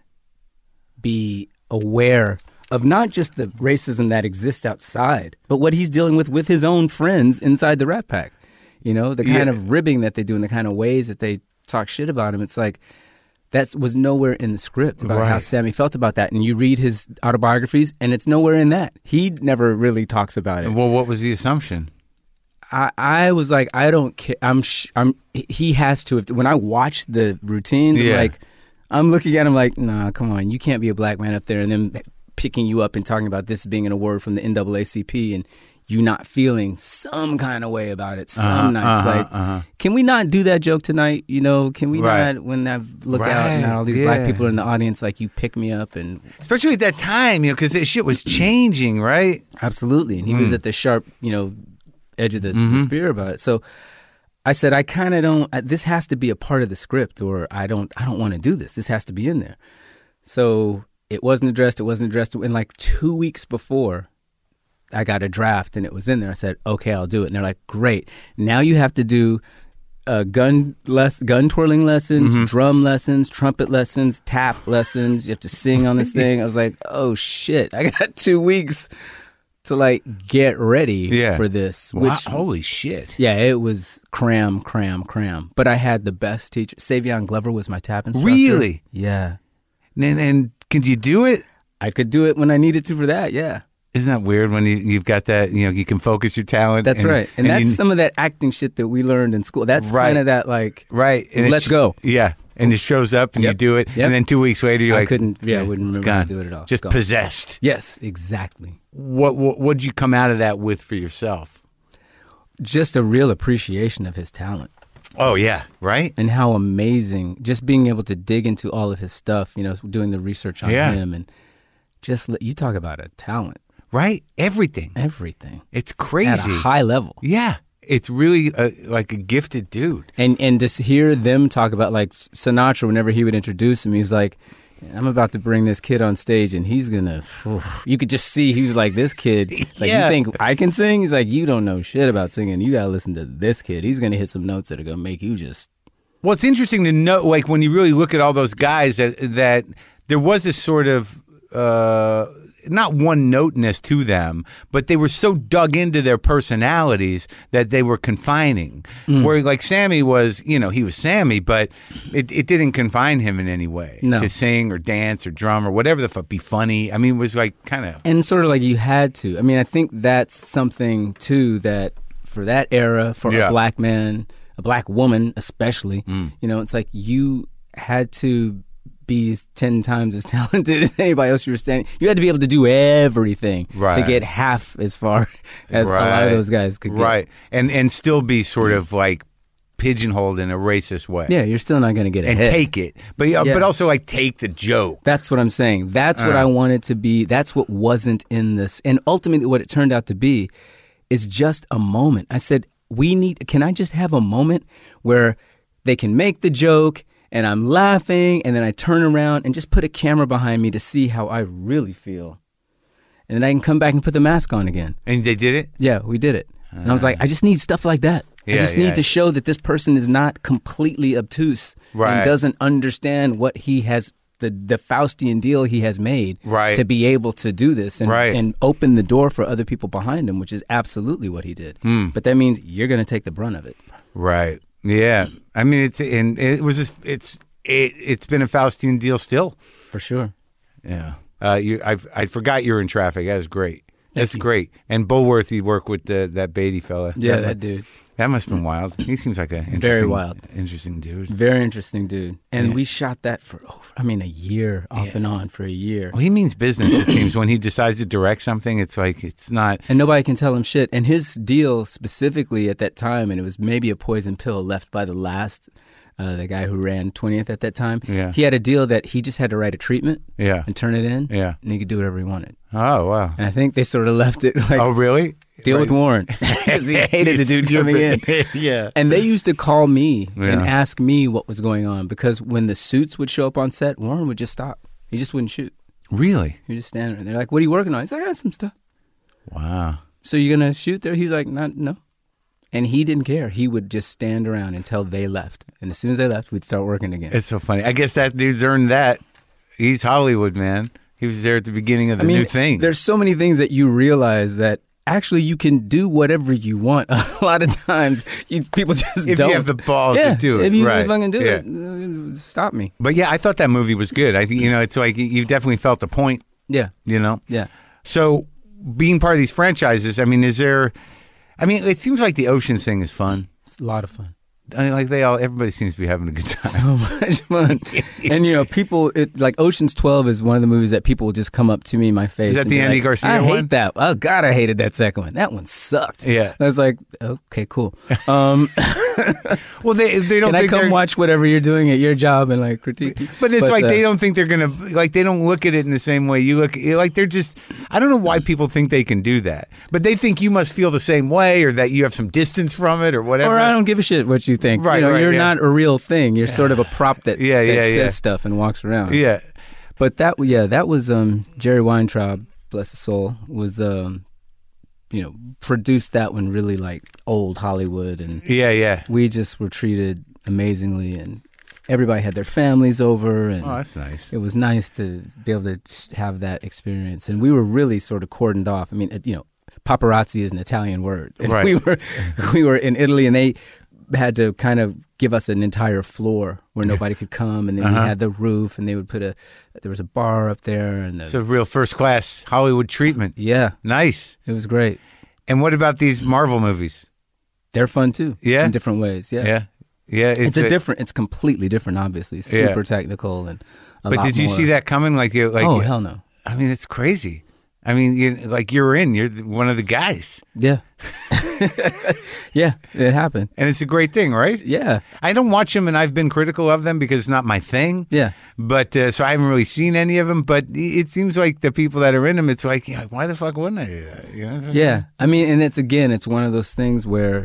be aware of not just the racism that exists outside, but what he's dealing with with his own friends inside the Rat Pack. You know, the kind Yeah. of ribbing that they do and the kind of ways that they talk shit about him. It's like, that was nowhere in the script about how Right. Sammy felt about that. And you read his autobiographies, and it's nowhere in that. He never really talks about it. Well, what was the assumption? I, I was like, I don't care. I'm, sh- I'm. He has to have. When I watched the routines, I'm Yeah. like, I'm looking at him like, nah, come on, you can't be a black man up there, and then picking you up and talking about this being an award from the N double A C P, and you not feeling some kind of way about it. Some Uh-huh, nights, uh-huh, like, uh-huh. can we not do that joke tonight? You know, can we Right. not? When I look out and Right, all these yeah. black people in the audience, like you pick me up and Especially at that time, you know, because that shit was changing, right? absolutely, and he Hmm. was at the sharp, you know, edge of the, Mm-hmm. the spear about it. So I said, I kind of don't. I, this has to be a part of the script, or I don't. I don't want to do this. This has to be in there. So it wasn't addressed. It wasn't addressed. And like two weeks before, I got a draft, and it was in there. I said, okay, I'll do it. And they're like, great. Now you have to do uh, gun less gun twirling lessons, Mm-hmm. drum lessons, trumpet lessons, tap lessons. You have to sing on this thing. I was like, oh shit! I got two weeks to like get ready Yeah. for this. Wow, Which holy shit. yeah, it was cram, cram, cram. But I had the best teacher. Savion Glover was my tap instructor. Really? Yeah. And, and can you do it? I could do it when I needed to for that, yeah. Isn't that weird when you, you've got that, you know, you can focus your talent? That's and, right. And, and that's you, some of that acting shit that we learned in school. That's Right. kind of that like, right. And it let's sh- go. Yeah. And it shows up and Yep. you do it. Yep. And then two weeks later, you're I like, couldn't, yeah, I wouldn't it's remember how gone. to do it at all. Just Gone. possessed. Yes, exactly. What, what what'd you come out of that with for yourself? Just a real appreciation of his talent. Oh, yeah. Right? And how amazing, just being able to dig into all of his stuff, you know, doing the research on Yeah. him and just, let, you talk about a talent, Right? Everything. everything. It's crazy. At a high level. Yeah. It's really a, like a gifted dude. And and just hear them talk about, like, Sinatra, whenever he would introduce him, he's like, I'm about to bring this kid on stage and he's going to, you could just see, he was like, this kid, like, Yeah. you think I can sing? He's like, you don't know shit about singing. You got to listen to this kid. He's going to hit some notes that are going to make you just, Well, it's interesting to know, like, when you really look at all those guys, that that there was a sort of uh, not one-noteness to them, but they were so dug into their personalities that they were confining. Mm. Where, like, Sammy was, you know, he was Sammy, but it, it didn't confine him in any way No. to sing or dance or drum or whatever the fuck, be funny. I mean, it was like kind of. and sort of like you had to. I mean, I think that's something, too, that for that era, for Yeah. a black man, a black woman especially, Mm. you know, it's like you had to be ten times as talented as anybody else you were standing. You had to be able to do everything to Right. get half as far as a lot Right. of those guys could get. Right. And, and still be sort of like pigeonholed in a racist way. Yeah, you're still not going to get And ahead. take it. But, yeah, Yeah. but also, like, take the joke. That's what I'm saying. That's what Uh. I wanted to be. That's what wasn't in this. And ultimately, what it turned out to be is just a moment. I said, we need, can I just have a moment where they can make the joke and I'm laughing and then I turn around and just put a camera behind me to see how I really feel. And then I can come back and put the mask on again. And they did it? Yeah, we did it. And I was like, I just need stuff like that. I Yeah, just yeah. need to show that this person is not completely obtuse Right. and doesn't understand what he has, the, the Faustian deal he has made Right. to be able to do this and, Right. and open the door for other people behind him, which is absolutely what he did. Hmm. But that means you're going to take the brunt of it. Right. Yeah. I mean, it's and it was just, it's it it's been a Faustian deal still. For sure. Yeah. Uh, you, I I forgot you were in Traffic. That was great. That's you. great. And Bulworthy worked with the, that Beatty fella. Yeah, that, that dude. That must have been wild. He seems like a interesting, Very wild. interesting dude. Very interesting dude. And Yeah. we shot that for, over, I mean, a year off and on for a year. Well, he means business. It seems when he decides to direct something, it's like it's not. And nobody can tell him shit. And his deal specifically at that time, and it was maybe a poison pill left by the last, uh, the guy who ran twentieth at that time. Yeah. He had a deal that he just had to write a treatment Yeah. and turn it in. Yeah. And he could do whatever he wanted. Oh wow. And I think they sort of left it like, Oh really? deal with Warren. Because he hated the dude coming in. Yeah. And they used to call me and Yeah. ask me what was going on because when the suits would show up on set, Warren would just stop. He just wouldn't shoot. Really? He would just stand there. They're like, what are you working on? He's like, I got some stuff. Wow. So you're going to shoot there? He's like, not, no. And he didn't care. He would just stand around until they left. And as soon as they left, we'd start working again. It's so funny. I guess that dude's earned that. He's Hollywood, man. He was there at the beginning of the I mean, new thing. there's so many things that you realize that actually you can do whatever you want. A lot of times, you, people just If don't. you have the balls yeah, to do it, if you right. fucking do Yeah. it, uh, stop me. But yeah, I thought that movie was good. I think, you know, it's like you definitely felt the point, Yeah, you know? yeah. So being part of these franchises, I mean, is there, I mean, it seems like the Oceans thing is fun. It's a lot of fun. I mean, like they all, everybody seems to be having a good time. So much fun. And, you know, people, it, like Ocean's twelve is one of the movies that people will just come up to me in my face. Is that and the be Andy like, Garcia I one? hate that. Oh, God, I hated that second one. That one sucked. Yeah. I was like, okay, cool. Um, Well, they they don't can I think come they're, watch whatever you're doing at your job and like critique you? but it's like uh, they don't think they're gonna like they don't look at it in the same way you look. Like they're just, I don't know why people think they can do that, but they think you must feel the same way or that you have some distance from it or whatever. Or I don't give a shit what you think. Right, you know, right, you're yeah. not a real thing. You're sort of a prop that, Yeah, that yeah, says yeah. stuff and walks around. Yeah, But that, yeah, that was um, Jerry Weintraub, bless his soul, was um, you know, produced that one really like old Hollywood, and yeah, yeah. we just were treated amazingly, and everybody had their families over, and Oh, that's nice. it was nice to be able to have that experience. And we were really sort of cordoned off. I mean, you know, paparazzi is an Italian word. And Right. we were we were in Italy, and they had to kind of give us an entire floor where nobody could come, and then Uh-huh. we had the roof, and they would put a there was a bar up there, and the, It's a real first class Hollywood treatment. yeah, Nice. it was great. And what about these Marvel movies? They're fun too, Yeah? in different ways. Yeah, Yeah. Yeah. it's, a, different. It's completely different, obviously, super Yeah. technical and. A But lot did you more. see that coming? Like, you, like Oh you- hell no! I mean, it's crazy. I mean, you, like you're in. You're the- one of the guys, Yeah, yeah, it happened. and it's a great thing, right? Yeah, I don't watch them, and I've been critical of them because it's not my thing. yeah. But uh, so I haven't really seen any of them. But it seems like the people that are in them, it's like, yeah, why the fuck wouldn't I do that? You know? Yeah, I mean, and it's again, it's one of those things where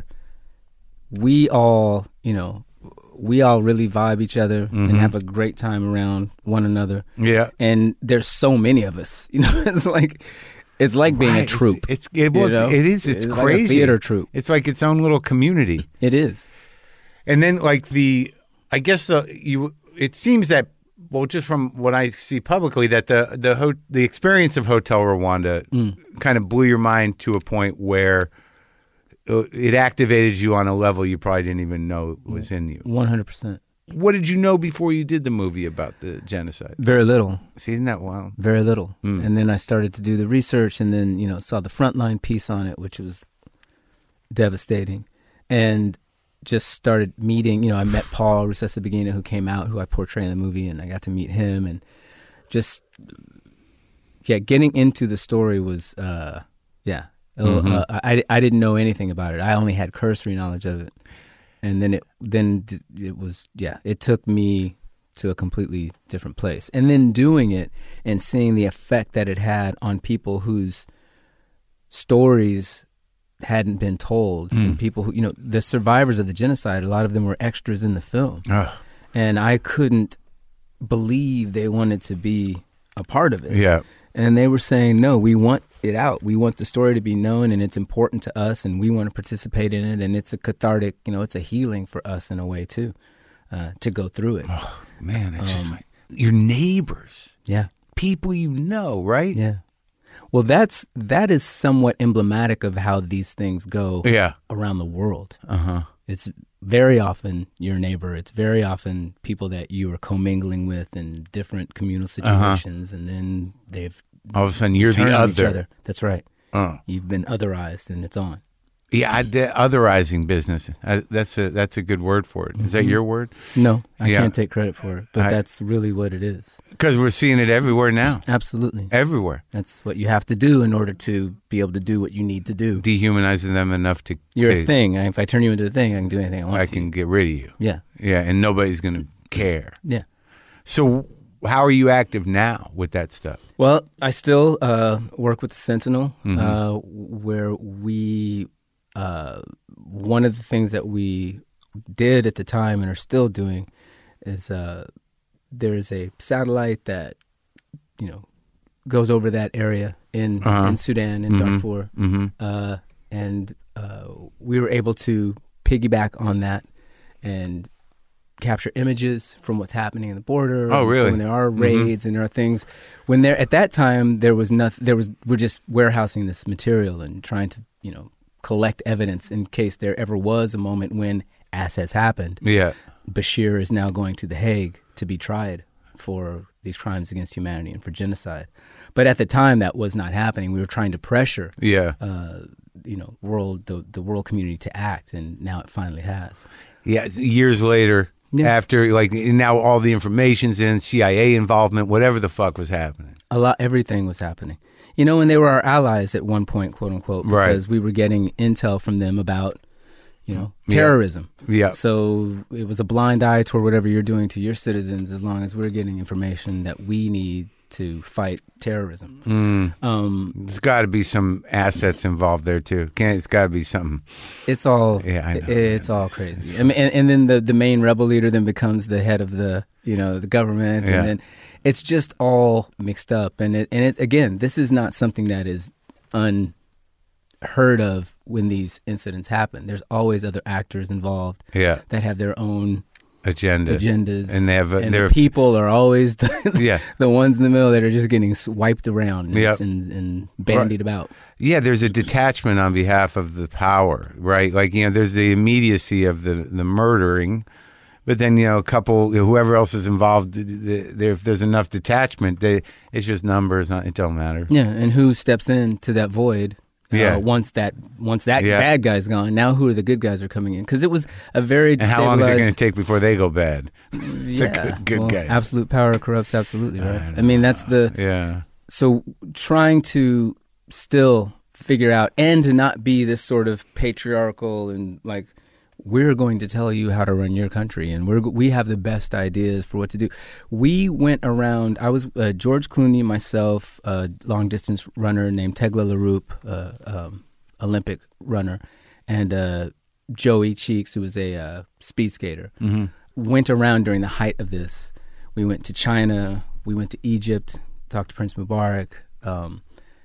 we all, you know, we all really vibe each other Mm-hmm. and have a great time around one another. Yeah. And there's so many of us, you know. It's like it's like being a Right. troupe. It's, it's it, well, you know? it is. It's, It's like a crazy. theater troupe. It's like its own little community. It is. And then, like the, I guess the you. It seems that, well, just from what I see publicly, that the the ho- the experience of Hotel Rwanda Mm. kind of blew your mind to a point where uh, it activated you on a level you probably didn't even know was in you. one hundred percent. What did you know before you did the movie about the genocide? Very little. See, isn't that wild? Very little. Mm. And then I started to do the research, and then, you know, saw the Frontline piece on it, which was devastating. And just started meeting, you know, I met Paul Rusesabagina, who came out, who I portray in the movie, and I got to meet him. And just, yeah, getting into the story was, uh, yeah. Mhm. Uh, I, I didn't know anything about it. I only had cursory knowledge of it. And then it then d- it was yeah it took me to a completely different place, and then doing it and seeing the effect that it had on people whose stories hadn't been told, and people who, you know, the survivors of the genocide, a lot of them were extras in the film, Ugh. and I couldn't believe they wanted to be a part of it. Yeah. And they were saying, no, we want it out. We want the story to be known, and it's important to us, and we want to participate in it. And it's a cathartic, you know, it's a healing for us in a way, too, uh, to go through it. Oh, man, it's just Um, like your neighbors, Yeah. people you know, right? Yeah. Well, that's that is somewhat emblematic of how these things go Yeah. around the world. Uh-huh. It's very often your neighbor. It's very often people that you are commingling with in different communal situations, and then they've All of a sudden, you're turned the on each other. other. That's right. Uh. You've been otherized, and it's on. Yeah, I did otherizing business. I, that's a that's a good word for it. Is that your word? No, I Yeah. can't take credit for it, but I- that's really what it is. Because we're seeing it everywhere now. Absolutely. Everywhere. That's what you have to do in order to be able to do what you need to do. Dehumanizing them enough to You're to- a thing. If I turn you into a thing, I can do anything I want I to. can get rid of you. Yeah. Yeah, and nobody's going to care. Yeah. So how are you active now with that stuff? Well, I still uh, work with the Sentinel, Mhm. uh, where we, uh, one of the things that we did at the time and are still doing is uh, there is a satellite that, you know, goes over that area in, Uh-huh. in Sudan, in Mhm. Darfur. Mm-hmm. Uh, and uh, we were able to piggyback on that and capture images from what's happening in the border. Oh, And really? So when there are Mhm. raids and there are things, when there at that time there was nothing. There was we're just warehousing this material and trying to, you know, collect evidence in case there ever was a moment when, as has happened, Yeah. Bashir is now going to The Hague to be tried for these crimes against humanity and for genocide. But at the time, that was not happening. We were trying to pressure, Yeah. uh, you know, world the the world community to act, and now it finally has. Yeah. Years later, Yeah. after, like, now all the information's in, C I A involvement, whatever the fuck was happening. A lot, everything was happening. You know, and they were our allies at one point, quote unquote, Right. because we were getting intel from them about, you know, Yeah. terrorism. Yeah. So it was a blind eye toward whatever you're doing to your citizens, as long as we're getting information that we need to fight terrorism. Mm. Um, There's got to be some assets involved there, too. Can't, it's got to be something. it's all, Yeah, I know. it's all crazy. I mean, and, and then the, the main rebel leader then becomes the head of the, you know, the government, Yeah. and then it's just all mixed up. And it, and it, again, this is not something that is unheard of when these incidents happen. There's always other actors involved Yeah. that have their own agenda. agendas, and they have a, and they're the people are always the, yeah the ones in the middle that are just getting swiped around and, Yep. and, and bandied about. yeah. There's a detachment on behalf of the power, right? Like you know, there's the immediacy of the the murdering, but then you know, a couple whoever else is involved, there if there's enough detachment, they it's just numbers. Not, it don't matter. Yeah, and who steps into that void? Uh, Yeah. Once that once that Yeah. bad guy's gone, now who are the good guys are coming in? Because it was a very And how long is it going to destabilized. take before they go bad? Yeah, good- good well, guys. absolute power corrupts absolutely, right? I I, mean, that's the Yeah. so trying to still figure out and to not be this sort of patriarchal and like we're going to tell you how to run your country and we're we have the best ideas for what to do. We went around. I was uh, George Clooney, myself, a long distance runner named Tegla LaRoupe, uh, um, Olympic runner, and uh, Joey Cheeks, who was a uh, speed skater. Mm-hmm. Went around during the height of this. We went to China. We went to Egypt. Talked to Prince Mubarak. Um,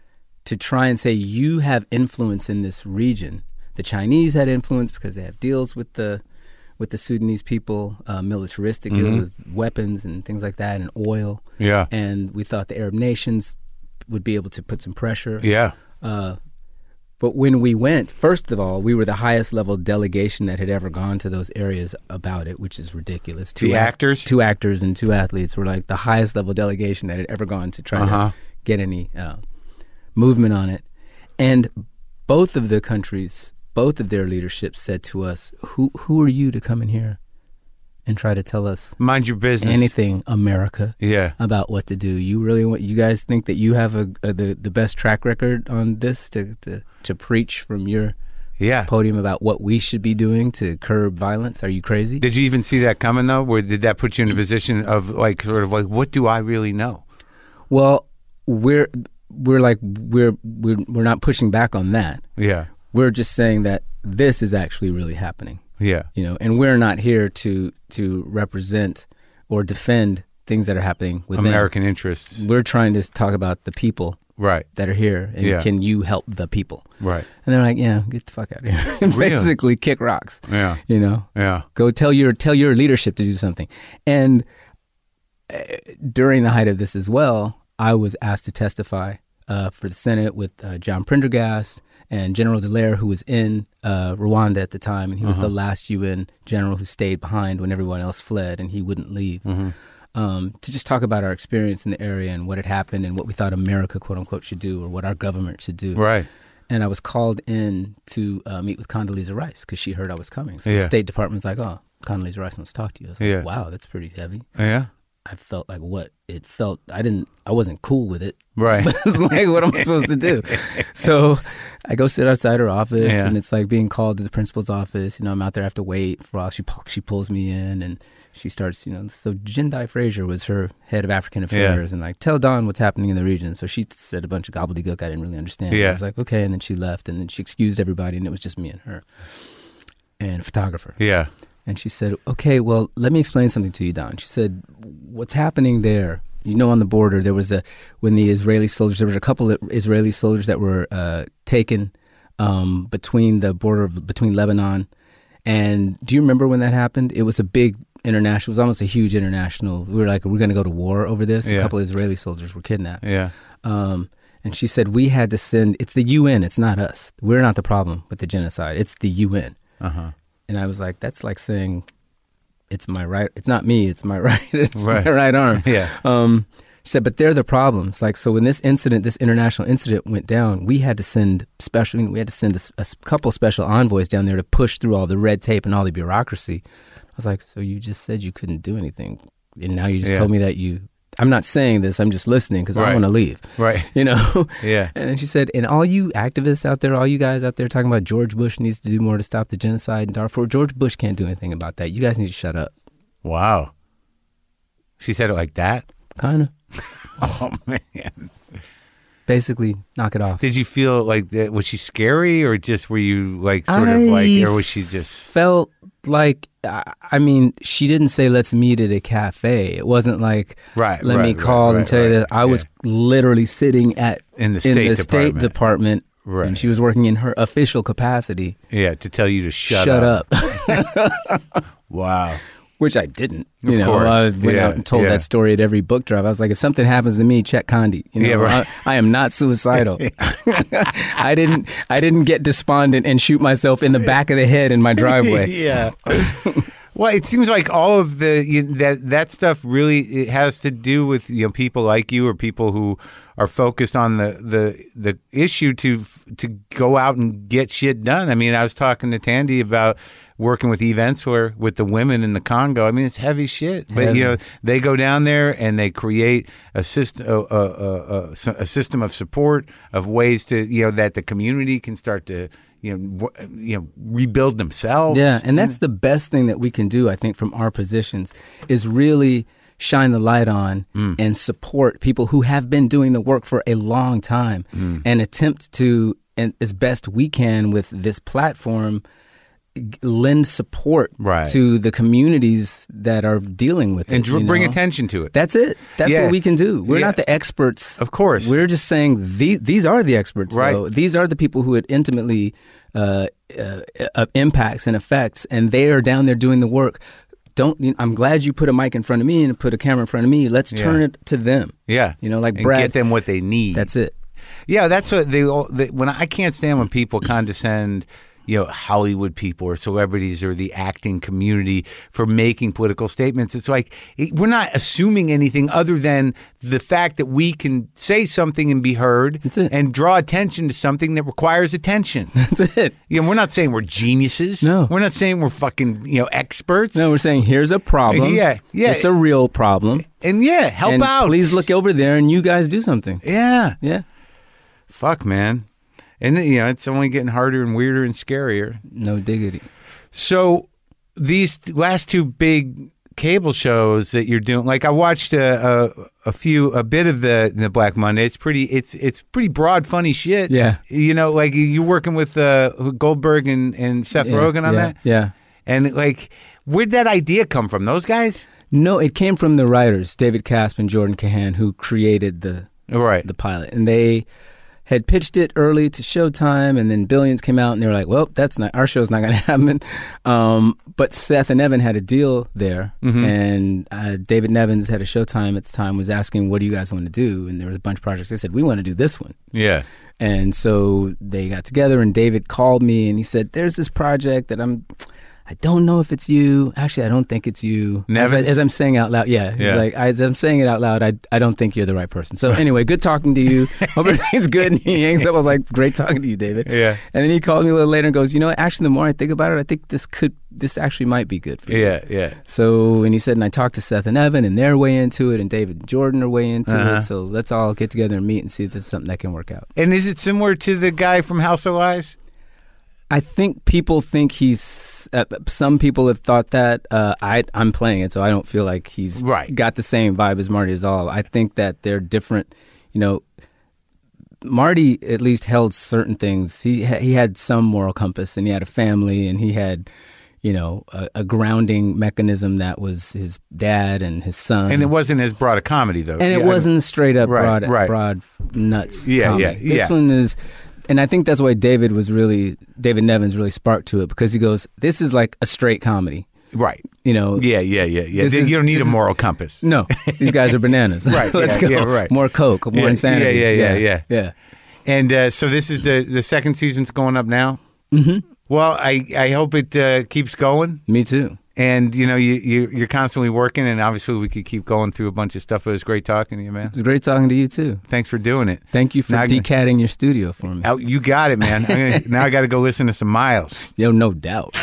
to try and say you have influence in this region. The Chinese had influence because they have deals with the with the Sudanese people, uh, militaristic deals Mhm. with weapons and things like that, and oil. Yeah. And we thought the Arab nations would be able to put some pressure. Yeah. Uh, but when we went, first of all, we were the highest level delegation that had ever gone to those areas about it, which is ridiculous. Two The ac- actors? two actors and two athletes were like the highest level delegation that had ever gone to try Uh-huh. to get any uh, movement on it. And both of the countries, both of their leaderships said to us, who who are you to come in here and try to tell us Mind your business. anything, America, Yeah. about what to do? You really want, you guys think that you have a, a the, the best track record on this to, to, to preach from your Yeah. podium about what we should be doing to curb violence? Are you crazy? Did you even see that coming though? Where did that put you in a position of like sort of like what do I really know? Well, we're we're like we're we're we're not pushing back on that. Yeah. We're just saying that this is actually really happening. Yeah. You know, and we're not here to to represent or defend things that are happening within American interests. We're trying to talk about the people Right. that are here, and Yeah. can you help the people? Right. And they're like, yeah, get the fuck out of here. Basically, kick rocks. Yeah. You know, Yeah. go tell your tell your leadership to do something. And uh, during the height of this as well, I was asked to testify uh, for the Senate with uh, John Prendergast and General Dallaire, who was in uh, Rwanda at the time, and he was Uh-huh. the last U N general who stayed behind when everyone else fled, and he wouldn't leave. Mm-hmm. Um, to just talk about our experience in the area and what had happened and what we thought America, quote unquote, should do or what our government should do. Right. And I was called in to uh, meet with Condoleezza Rice because she heard I was coming. So Yeah. the State Department's like, oh, Condoleezza Rice wants to talk to you. I was like, Yeah. wow, that's pretty heavy. Yeah. I felt like what it felt. I didn't, I wasn't cool with it. Right. It's like, what am I supposed to do? So I go sit outside her office, Yeah. and it's like being called to the principal's office. You know, I'm out there, I have to wait for a while. She, pu- she pulls me in, and she starts, you know, so Jindai Frazier was her head of African affairs, and like, tell Don what's happening in the region. So she said a bunch of gobbledygook I didn't really understand. Yeah. I was like, okay, and then she left, and then she excused everybody, and it was just me and her and a photographer. Yeah. And she said, okay, well, let me explain something to you, Don. She said, what's happening there, you know, on the border, there was a, when the Israeli soldiers, there was a couple of Israeli soldiers that were uh, taken um, between the border, of, between Lebanon. And do you remember when that happened? It was a big international, it was almost a huge international. We were like, we're going to go to war over this. Yeah. A couple of Israeli soldiers were kidnapped. Yeah. Um, and she said, we had to send, it's the U N, it's not us. We're not the problem with the genocide. It's the U N. Uh-huh. And I was like, that's like saying, it's my right, it's not me, it's my right, it's Right. my right arm. Yeah. Um, she said, but they're the problems. Like, so when this incident, this international incident went down, we had to send special, we had to send a, a couple special envoys down there to push through all the red tape and all the bureaucracy. I was like, so you just said you couldn't do anything. And now you just Yeah. told me that you, I'm not saying this, I'm just listening because Right. I want to leave. Right. You know? Yeah. And then she said, and all you activists out there, all you guys out there talking about George Bush needs to do more to stop the genocide in Darfur, George Bush can't do anything about that. You guys need to shut up. Wow. She said it like that? Kind of. Oh, man. Basically, knock it off. Did you feel like that? Was she scary or just were you like sort of like, or was she just. Felt like, I I mean, she didn't say, let's meet at a cafe. It wasn't like, Right, let right, me right, call right, and tell you right. that. I was literally sitting at In the in State the Department. State Department. Right. And she was working in her official capacity. Yeah, to tell you to shut, Shut up. up. Wow. which I didn't. Of You know, course. I went Yeah, out and told yeah. that story at every book drive. I was like, if something happens to me, check Condi. You know, Yeah, right. I, I am not suicidal. I didn't. I didn't get despondent and shoot myself in the back of the head in my driveway. Yeah. Well, it seems like all of the you, that that stuff really it has to do with you know people like you or people who are focused on the, the the issue to to go out and get shit done. I mean, I was talking to Tandy about working with Eve Ensler with the women in the Congo. I mean, it's heavy shit. But Heavy. you know, they go down there and they create a system a, a, a, a system of support of ways to you know that the community can start to. You know, w- you know, rebuild themselves. Yeah, and that's the best thing that we can do, I think, from our positions, is really shine the light on Mm. and support people who have been doing the work for a long time, Mm. and attempt to, and as best we can with this platform, g- lend support Right. to the communities that are dealing with it. and dr- you bring know? attention to it. That's it. That's Yeah. what we can do. We're Yeah. not the experts. Of course. We're just saying these, these are the experts, Right. though. These are the people who it intimately uh, uh, uh, impacts and affects, and they are down there doing the work. Don't. I'm glad you put a mic in front of me and put a camera in front of me. Let's turn Yeah. it to them. Yeah, You know, like and Brad. get them what they need. That's it. Yeah, that's what they, all- they. When I can't stand when people condescend, you know, Hollywood people or celebrities or the acting community for making political statements. It's like it, we're not assuming anything other than the fact that we can say something and be heard, That's it. and draw attention to something that requires attention. That's it. You know, we're not saying we're geniuses. No. we're not saying we're fucking you know experts. No, we're saying here's a problem. Yeah, yeah. It's a real problem. And yeah, help and out. Please look over there and you guys do something. Yeah. Yeah. Fuck, man. And you know, it's only getting harder and weirder and scarier. No diggity. So these last two big cable shows that you're doing, like I watched a a, a few a bit of the the Black Monday. It's pretty it's it's pretty broad, funny shit. Yeah. You know, like you're working with uh, Goldberg and, and Seth Yeah, Rogen on yeah, that. Yeah. And like, where'd that idea come from? Those guys? No, it came from the writers, David Casp and Jordan Kahan, who created the Right. the pilot, and they had pitched it early to Showtime, and then Billions came out, and they were like, "Well, that's not our show's not going to happen." Um, but Seth and Evan had a deal there, Mm-hmm. and uh, David Nevins, head of Showtime at the time, was asking, "What do you guys want to do?" And there was a bunch of projects. They said, "We want to do this one." Yeah. And so they got together, and David called me, and he said, "There's this project that I'm." I don't know if it's you. Actually, I don't think it's you. As, I, Nevins? as I'm saying out loud, yeah. He's Yeah. Like as I'm saying it out loud, I I don't think you're the right person. So anyway, good talking to you. Hope everything's good. And he hangs up. I was like, great talking to you, David. Yeah. And then he called me a little later and goes, you know what? Actually, the more I think about it, I think this could this actually might be good for you. Yeah. Yeah. So and he said, and I talked to Seth and Evan, and they're way into it, and David and Jordan are way into Uh-huh. it. So let's all get together and meet and see if this is something that can work out. And is it similar to the guy from House of Lies? I think people think he's. Uh, some people have thought that. Uh, I I'm playing it, so I don't feel like he's Right. got the same vibe as Marty Azal. I think that they're different. You know, Marty at least held certain things. He ha- he had some moral compass, and he had a family, and he had, you know, a, a grounding mechanism that was his dad and his son. And it wasn't as broad a comedy, though. And it Yeah, wasn't straight up Right, broad, right. broad nuts. Yeah, comedy. yeah, This yeah. one is, and I think that's why David was really, David Nevins really sparked to it, because he goes, this is like a straight comedy. Right. You know, Yeah, yeah, yeah, yeah. This You is- don't need a this is- moral compass. no, these guys are bananas. Right, Let's yeah, go. yeah, right. More coke, more Yeah, insanity. yeah, yeah, yeah, yeah. yeah. And uh, so this is the the second season's going up now. Mm-hmm. Well, I I hope it uh, keeps going. Me too. And you know you, you you're constantly working, and obviously we could keep going through a bunch of stuff. But it's great talking to you, man. It was great talking to you too. Thanks for doing it. Thank you for Now I can- decatting your studio for me. Oh, you got it, man. I'm gonna, now I got to go listen to some Miles. Yo, no doubt.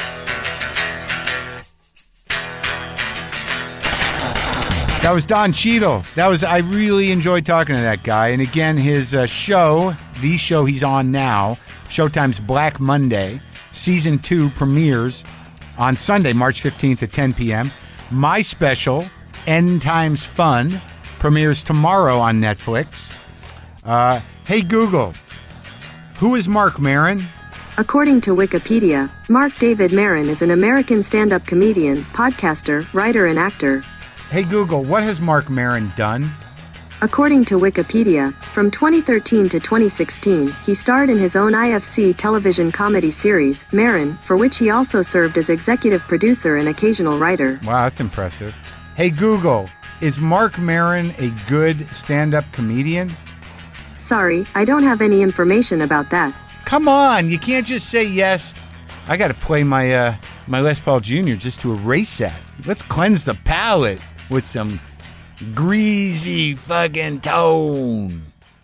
That was Don Cheadle. That was I really enjoyed talking to that guy. And again, his uh, show, the show he's on now, Showtime's Black Monday, season two premieres on Sunday, March fifteenth at ten p.m. My special, End Times Fun, premieres tomorrow on Netflix. Uh, hey Google, who is Mark Maron? According to Wikipedia, Mark David Maron is an American stand-up comedian, podcaster, writer, and actor. Hey Google, what has Mark Maron done? According to Wikipedia, from twenty thirteen to twenty sixteen, he starred in his own I F C television comedy series, Maron, for which he also served as executive producer and occasional writer. Wow, that's impressive. Hey, Google, is Marc Maron a good stand-up comedian? Sorry, I don't have any information about that. Come on, you can't just say yes. I got to play my uh, my Les Paul Junior just to erase that. Let's cleanse the palate with some greasy fucking tone.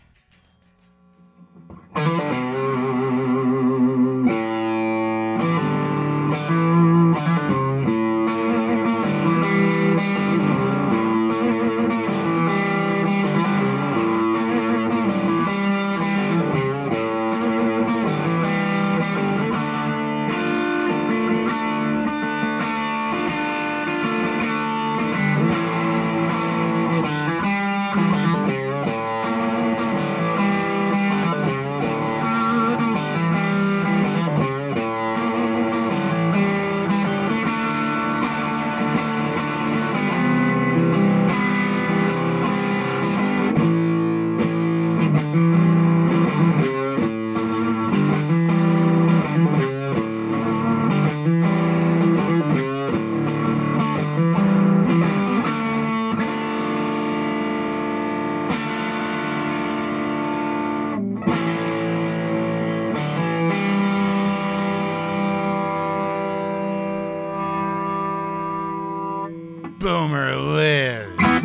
Boomer lives.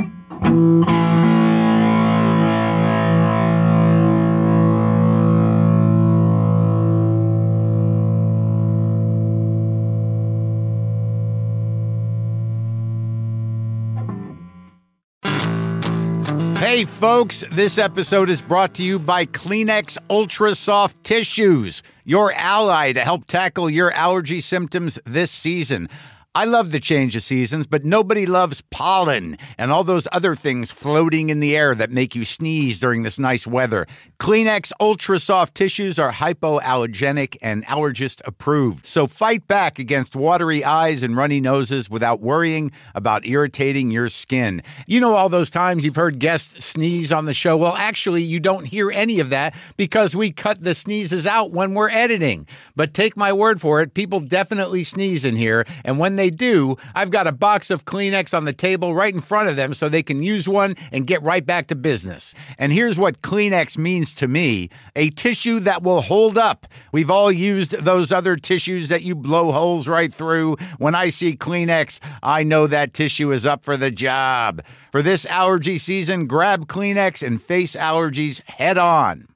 Hey folks, this episode is brought to you by Kleenex Ultra Soft Tissues, your ally to help tackle your allergy symptoms this season. I love the change of seasons, but nobody loves pollen and all those other things floating in the air that make you sneeze during this nice weather. Kleenex Ultra Soft Tissues are hypoallergenic and allergist approved. So fight back against watery eyes and runny noses without worrying about irritating your skin. You know all those times you've heard guests sneeze on the show? Well, actually, you don't hear any of that because we cut the sneezes out when we're editing. But take my word for it, people definitely sneeze in here, and when they do, I've got a box of Kleenex on the table right in front of them so they can use one and get right back to business. And here's what Kleenex means to me: a tissue that will hold up. We've all used those other tissues that you blow holes right through. When I see Kleenex, I know that tissue is up for the job. For this allergy season, grab Kleenex and face allergies head on.